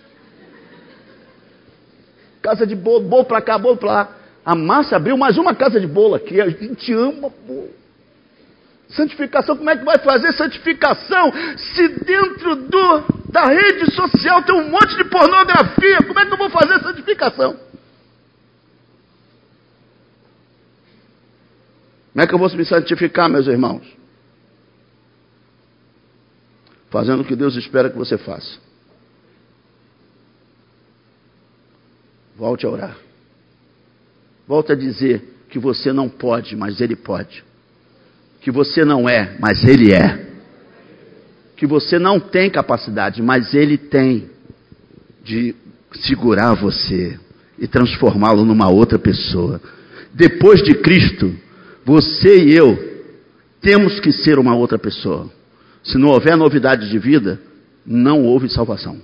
Casa de bolo, bolo para cá, bolo para lá. A Márcia abriu mais uma casa de bolo aqui. A gente ama bolo. Santificação, como é que vai fazer santificação se dentro da rede social tem um monte de pornografia? Como é que eu vou fazer santificação? Como é que eu vou me santificar, meus irmãos? Fazendo o que Deus espera que você faça. Volte a orar. Volte a dizer que você não pode, mas Ele pode. Que você não é, mas Ele é. Que você não tem capacidade, mas Ele tem de segurar você e transformá-lo numa outra pessoa. Depois de Cristo, você e eu temos que ser uma outra pessoa. Se não houver novidade de vida, não houve salvação.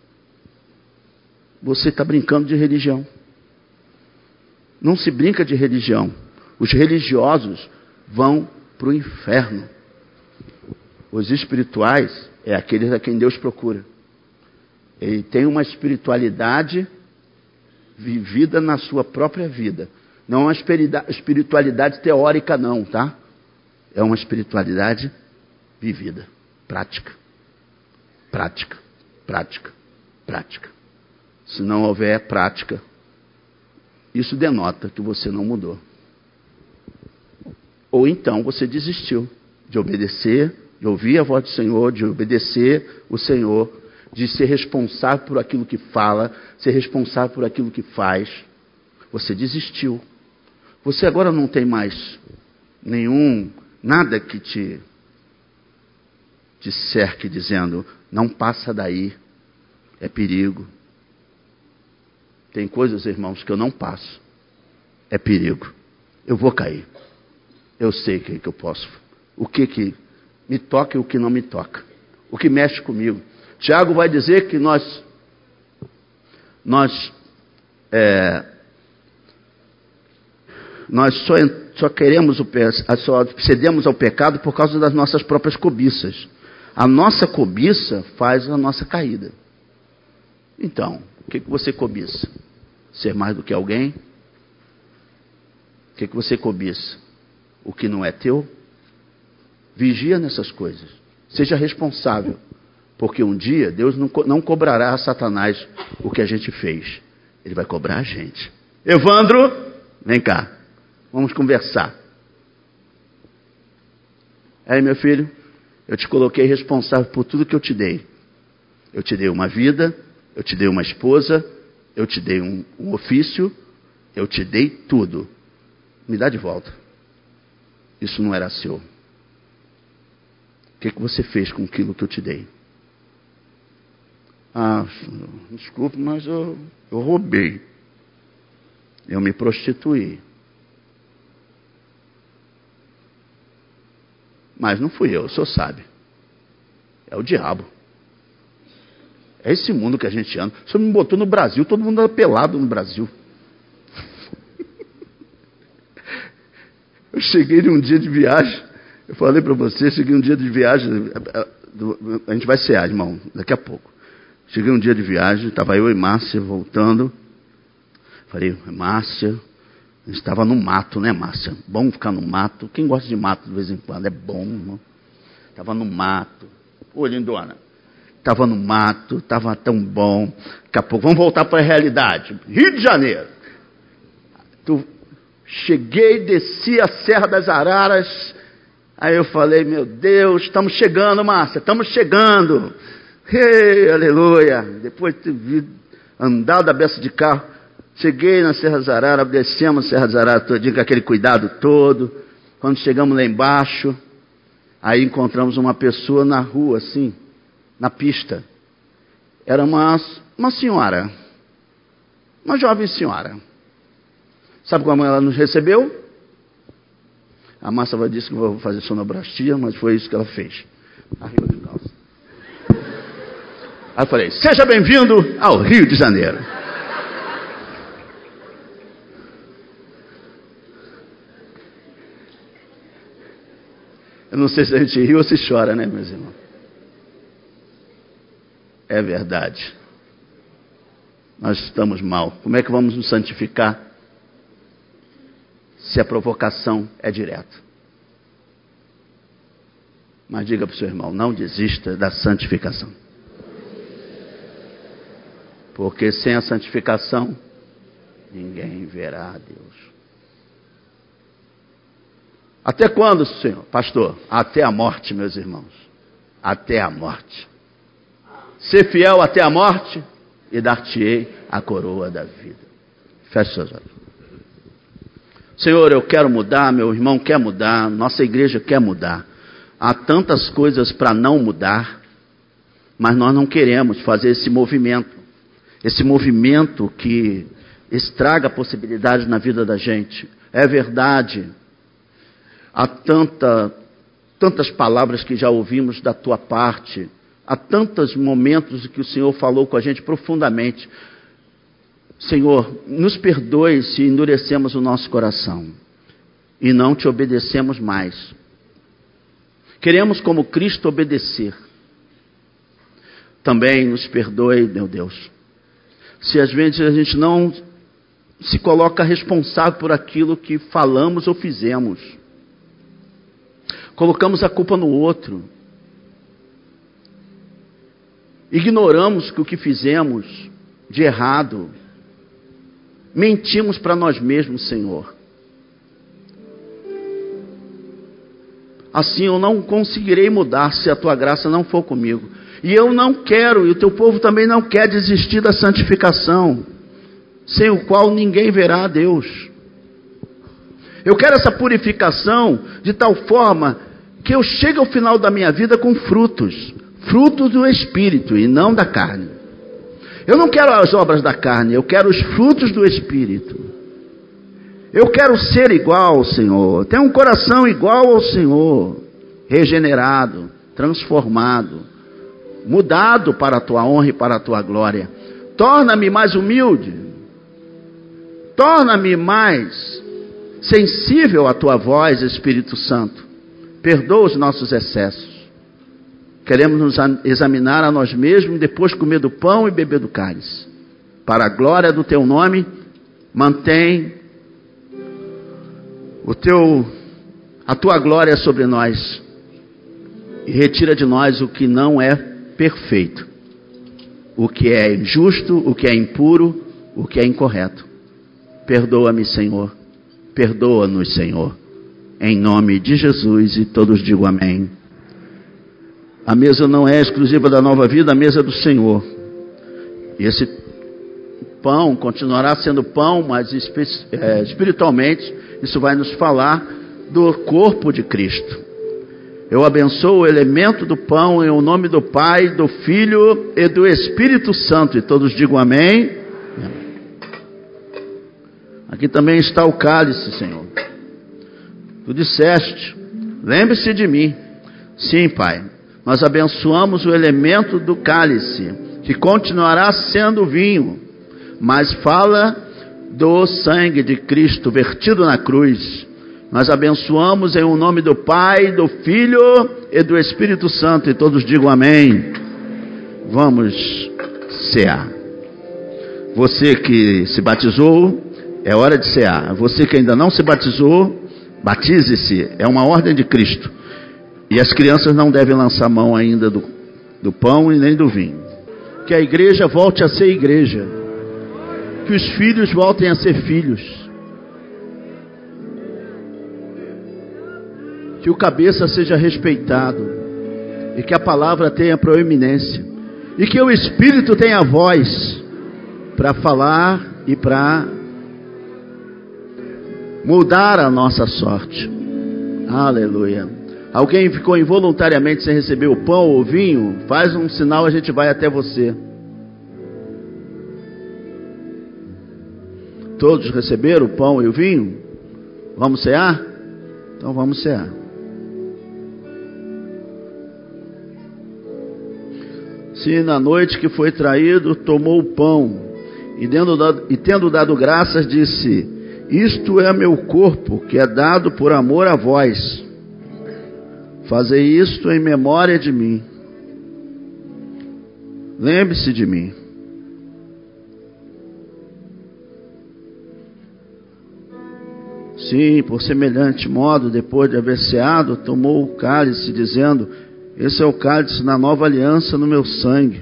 Você está brincando de religião. Não se brinca de religião. Os religiosos vão para o inferno. Os espirituais é aqueles a quem Deus procura. Ele tem uma espiritualidade vivida na sua própria vida. Não é uma espiritualidade teórica não, tá? É uma espiritualidade vivida. Prática. Prática. Prática. Prática. Se não houver prática, isso denota que você não mudou. Ou então você desistiu de obedecer, de ouvir a voz do Senhor, de obedecer o Senhor, de ser responsável por aquilo que fala, ser responsável por aquilo que faz. Você desistiu. Você agora não tem mais nada que te cerque dizendo, não passa daí, é perigo. Tem coisas, irmãos, que eu não passo, é perigo. Eu vou cair. Eu sei o que eu posso. O que me toca e o que não me toca. O que mexe comigo. Tiago vai dizer que nós só cedemos ao pecado por causa das nossas próprias cobiças. A nossa cobiça faz a nossa caída. Então, o que você cobiça? Ser mais do que alguém? O que você cobiça? O que não é teu? Vigia nessas coisas. Seja responsável. Porque um dia Deus não cobrará a Satanás o que a gente fez. Ele vai cobrar a gente. Evandro, vem cá. Vamos conversar. Aí, meu filho, eu te coloquei responsável por tudo que eu te dei. Eu te dei uma vida, eu te dei uma esposa, eu te dei um ofício, eu te dei tudo. Me dá de volta. Isso não era seu. O que você fez com aquilo que eu te dei? Ah, desculpe, mas eu roubei. Eu me prostituí. Mas não fui eu, o senhor sabe. É o diabo. É esse mundo que a gente anda. O senhor me botou no Brasil, todo mundo anda pelado no Brasil. Eu cheguei num dia de viagem, eu falei para você, cheguei um dia de viagem, a gente vai cear, irmão, daqui a pouco. Cheguei um dia de viagem, estava eu e Márcia voltando. Falei, Márcia, a gente estava no mato, né, Márcia? Bom ficar no mato. Quem gosta de mato de vez em quando? É bom, irmão. Estava no mato. Ô, lindona. Estava no mato, estava tão bom. Daqui a pouco, vamos voltar para a realidade. Rio de Janeiro. Cheguei, desci a Serra das Araras. Aí eu falei, meu Deus, estamos chegando, Márcia, estamos chegando. Ei, aleluia. Depois de ter andado a beça de carro, cheguei na Serra das Araras, descemos a Serra das Araras todinho, com aquele cuidado todo. Quando chegamos lá embaixo, aí encontramos uma pessoa na rua, assim, na pista. Era uma senhora, uma jovem senhora. Sabe como ela nos recebeu? A Márcia vai dizer que vou fazer sonoplastia, mas foi isso que ela fez. Arriba de calça. Aí eu falei, seja bem-vindo ao Rio de Janeiro. Eu não sei se a gente ri ou se chora, né, meus irmãos? É verdade. Nós estamos mal. Como é que vamos nos santificar se a provocação é direta? Mas diga para o seu irmão, não desista da santificação. Porque sem a santificação, ninguém verá a Deus. Até quando, Senhor? Pastor, até a morte, meus irmãos. Até a morte. Ser fiel até a morte e dar-te-ei a coroa da vida. Feche seus olhos. Senhor, eu quero mudar, meu irmão quer mudar, nossa igreja quer mudar. Há tantas coisas para não mudar, mas nós não queremos fazer esse movimento que estraga possibilidades na vida da gente. É verdade, há tantas palavras que já ouvimos da tua parte, há tantos momentos que o Senhor falou com a gente profundamente. Senhor, nos perdoe se endurecemos o nosso coração e não te obedecemos mais. Queremos, como Cristo, obedecer. Também nos perdoe, meu Deus, se às vezes a gente não se coloca responsável por aquilo que falamos ou fizemos. Colocamos a culpa no outro. ignoramos que o que fizemos de errado, mentimos para nós mesmos, Senhor. Assim eu não conseguirei mudar se a tua graça não for comigo. E eu não quero, e o teu povo também não quer desistir da santificação, sem o qual ninguém verá a Deus. Eu quero essa purificação de tal forma que eu chegue ao final da minha vida com frutos do Espírito e não da carne. Eu não quero as obras da carne, eu quero os frutos do Espírito. Eu quero ser igual ao Senhor, ter um coração igual ao Senhor, regenerado, transformado, mudado para a tua honra e para a tua glória. Torna-me mais humilde, torna-me mais sensível à tua voz, Espírito Santo. Perdoa os nossos excessos. Queremos nos examinar a nós mesmos e depois comer do pão e beber do cálice. Para a glória do teu nome, mantém a tua glória sobre nós e retira de nós o que não é perfeito, o que é injusto, o que é impuro, o que é incorreto. Perdoa-me, Senhor. Perdoa-nos, Senhor. Em nome de Jesus, e todos digam amém. A mesa não é exclusiva da Nova Vida, a mesa é do Senhor. E esse pão continuará sendo pão, mas espiritualmente isso vai nos falar do corpo de Cristo. Eu abençoo o elemento do pão em nome do Pai, do Filho e do Espírito Santo. E todos digam amém. Aqui também está o cálice, Senhor. Tu disseste, lembre-se de mim. Sim, Pai. Nós abençoamos o elemento do cálice, que continuará sendo vinho, mas fala do sangue de Cristo vertido na cruz. Nós abençoamos em nome do Pai, do Filho e do Espírito Santo, e todos digam amém. Vamos cear. Você que se batizou, é hora de cear. Você que ainda não se batizou, batize-se, é uma ordem de Cristo. E as crianças não devem lançar mão ainda do pão e nem do vinho. Que a igreja volte a ser igreja. Que os filhos voltem a ser filhos. Que o cabeça seja respeitado. E que a palavra tenha proeminência. E que o Espírito tenha voz para falar e para mudar a nossa sorte. Aleluia. Alguém ficou involuntariamente sem receber o pão ou o vinho? Faz um sinal, a gente vai até você. Todos receberam o pão e o vinho? Vamos cear? Então vamos cear. Se na noite que foi traído, tomou o pão e tendo dado graças, disse: isto é meu corpo, que é dado por amor a vós. Fazei isto em memória de mim. Lembre-se de mim. Sim, por semelhante modo, depois de haver ceado, tomou o cálice, dizendo: esse é o cálice na nova aliança no meu sangue.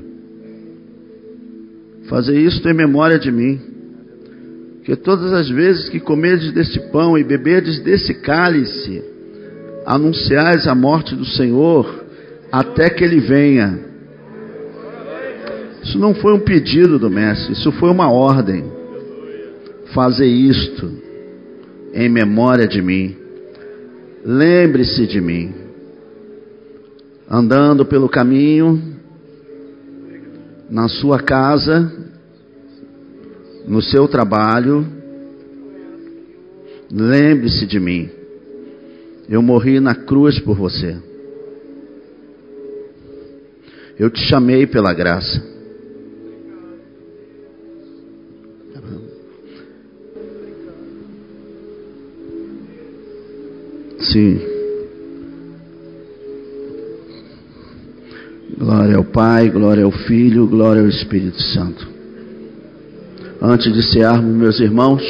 Fazei isto em memória de mim. Que todas as vezes que comerdes deste pão e beberdes desse cálice, anunciais a morte do Senhor até que Ele venha. Isso não foi um pedido do Mestre, isso foi uma ordem. Fazei isto em memória de mim. Lembre-se de mim. Andando pelo caminho, na sua casa, no seu trabalho, lembre-se de mim. Eu morri na cruz por você. Eu te chamei pela graça. Sim. Glória ao Pai, glória ao Filho, glória ao Espírito Santo. Antes de cearmos, meus irmãos,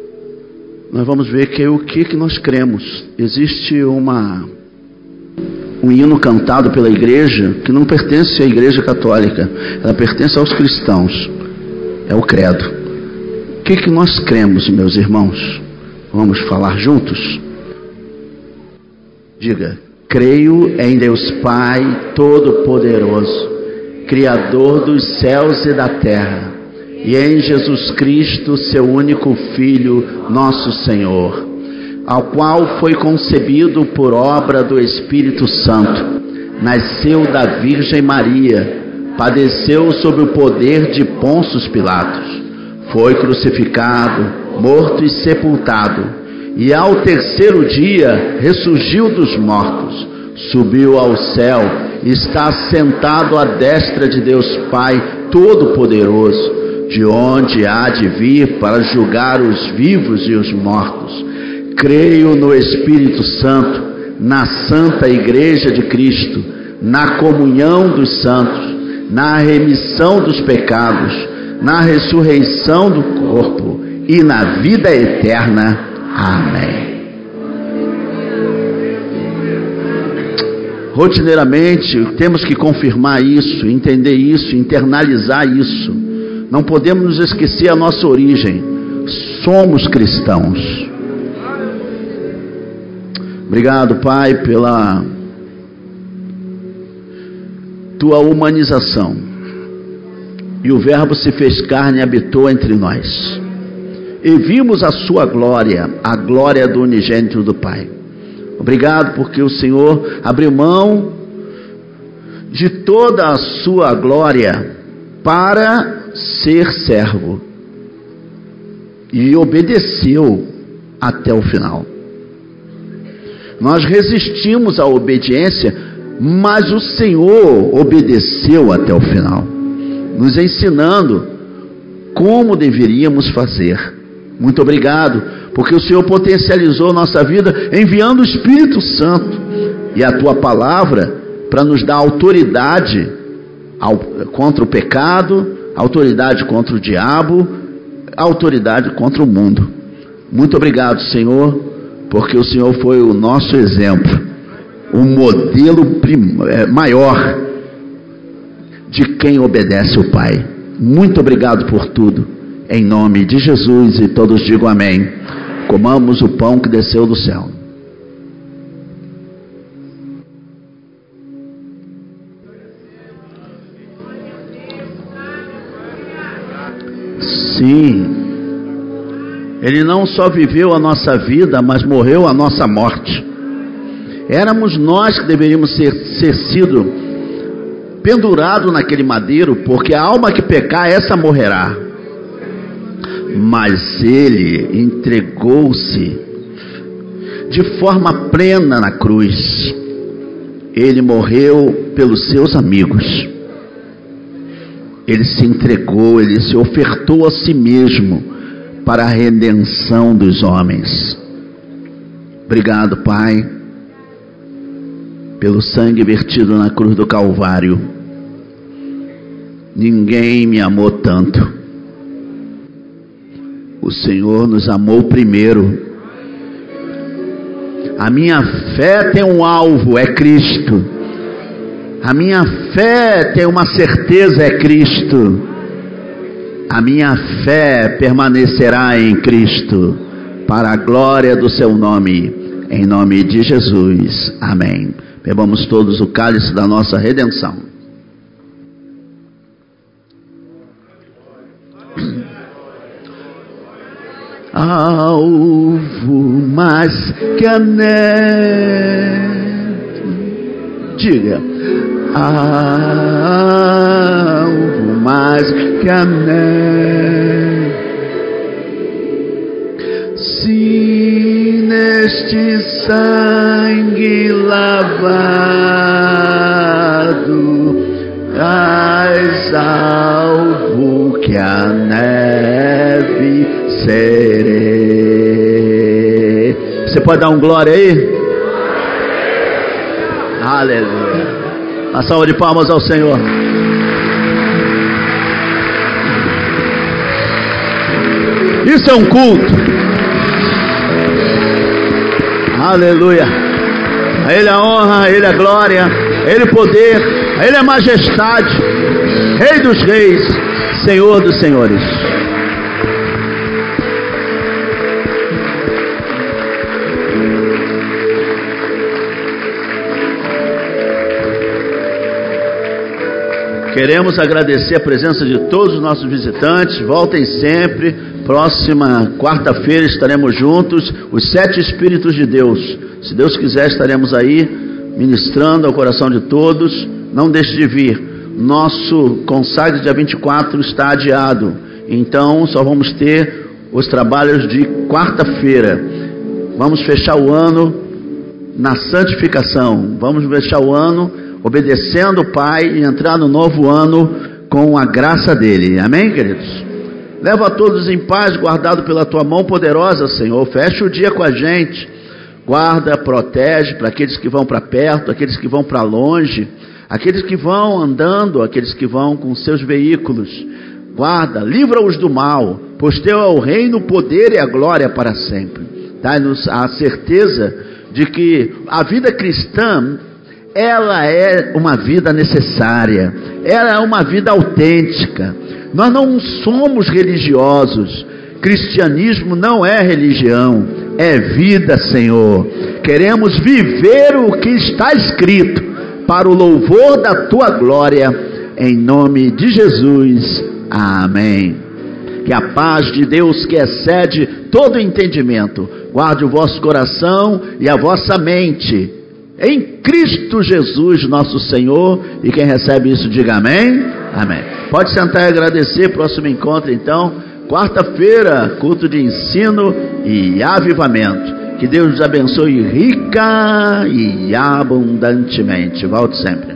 nós vamos ver o que nós cremos. Existe uma um hino cantado pela igreja, que não pertence à igreja católica, ela pertence aos cristãos, é o credo. O que nós cremos, meus irmãos? Vamos falar juntos? Diga: creio em Deus Pai Todo-Poderoso, Criador dos céus e da terra, e em Jesus Cristo, seu único Filho, nosso Senhor, ao qual foi concebido por obra do Espírito Santo, nasceu da Virgem Maria, padeceu sob o poder de Pôncio Pilatos, foi crucificado, morto e sepultado, e ao terceiro dia ressurgiu dos mortos, subiu ao céu, está sentado à destra de Deus Pai Todo-Poderoso, de onde há de vir para julgar os vivos e os mortos. Creio no Espírito Santo, na Santa Igreja de Cristo, na comunhão dos santos, na remissão dos pecados, na ressurreição do corpo e na vida eterna. Amém. Rotineiramente temos que confirmar isso, entender isso, internalizar isso. Não podemos nos esquecer a nossa origem. Somos cristãos. Obrigado, Pai, pela tua humanização. E o Verbo se fez carne e habitou entre nós. E vimos a sua glória, a glória do unigênito do Pai. Obrigado porque o Senhor abriu mão de toda a sua glória para ser servo. E obedeceu até o final. Nós resistimos à obediência, mas o Senhor obedeceu até o final, nos ensinando como deveríamos fazer. Muito obrigado, porque o Senhor potencializou nossa vida enviando o Espírito Santo e a tua palavra para nos dar autoridade contra o pecado, autoridade contra o diabo, autoridade contra o mundo. Muito obrigado, Senhor, porque o Senhor foi o nosso exemplo, o modelo maior de quem obedece o Pai. Muito obrigado por tudo. Em nome de Jesus, e todos digam amém. Comamos o pão que desceu do céu. Sim, Ele não só viveu a nossa vida, mas morreu a nossa morte. Éramos nós que deveríamos ser sido pendurados naquele madeiro, porque a alma que pecar, essa morrerá. Mas Ele entregou-se de forma plena na cruz. Ele morreu pelos seus amigos. Ele se entregou, Ele se ofertou a si mesmo para a redenção dos homens. Obrigado, Pai, pelo sangue vertido na cruz do Calvário. Ninguém me amou tanto. O Senhor nos amou primeiro. A minha fé tem um alvo, é Cristo. A minha fé tem uma certeza, é Cristo. A minha fé permanecerá em Cristo, para a glória do seu nome, em nome de Jesus. Amém. Bebamos todos o cálice da nossa redenção. Alvo mais que a neve. Diga: alvo mais que a neve. Se neste sangue lavado és alvo que a neve, serei. Você pode dar um glória aí? Aleluia. Uma salva de palmas ao Senhor. Isso é um culto. Aleluia. A Ele a honra, a Ele a glória, a Ele o poder, a Ele a majestade, Rei dos reis, Senhor dos senhores. Queremos agradecer a presença de todos os nossos visitantes. Voltem sempre. Próxima quarta-feira estaremos juntos, os 7 Espíritos de Deus. Se Deus quiser, estaremos aí ministrando ao coração de todos. Não deixe de vir. Nosso consagre dia 24 está adiado. Então só vamos ter os trabalhos de quarta-feira. Vamos fechar o ano na santificação. Vamos fechar o ano obedecendo o Pai e entrar no novo ano com a graça dele. Amém, queridos? Leva a todos em paz, guardado pela tua mão poderosa, Senhor. Fecha o dia com a gente. Guarda, protege para aqueles que vão para perto, aqueles que vão para longe, aqueles que vão andando, aqueles que vão com seus veículos. Guarda, livra-os do mal, pois teu é o reino, o poder e a glória para sempre. Dá-nos a certeza de que a vida cristã, ela é uma vida necessária, ela é uma vida autêntica. Nós não somos religiosos. Cristianismo não é religião, é vida, Senhor. Queremos viver o que está escrito para o louvor da tua glória, em nome de Jesus. Amém. Que a paz de Deus, que excede todo entendimento, guarde o vosso coração e a vossa mente em Cristo Jesus, nosso Senhor. E quem recebe isso, diga amém. Amém. Pode sentar e agradecer. Próximo encontro, então, quarta-feira, culto de ensino e avivamento. Que Deus nos abençoe rica e abundantemente. Volte sempre.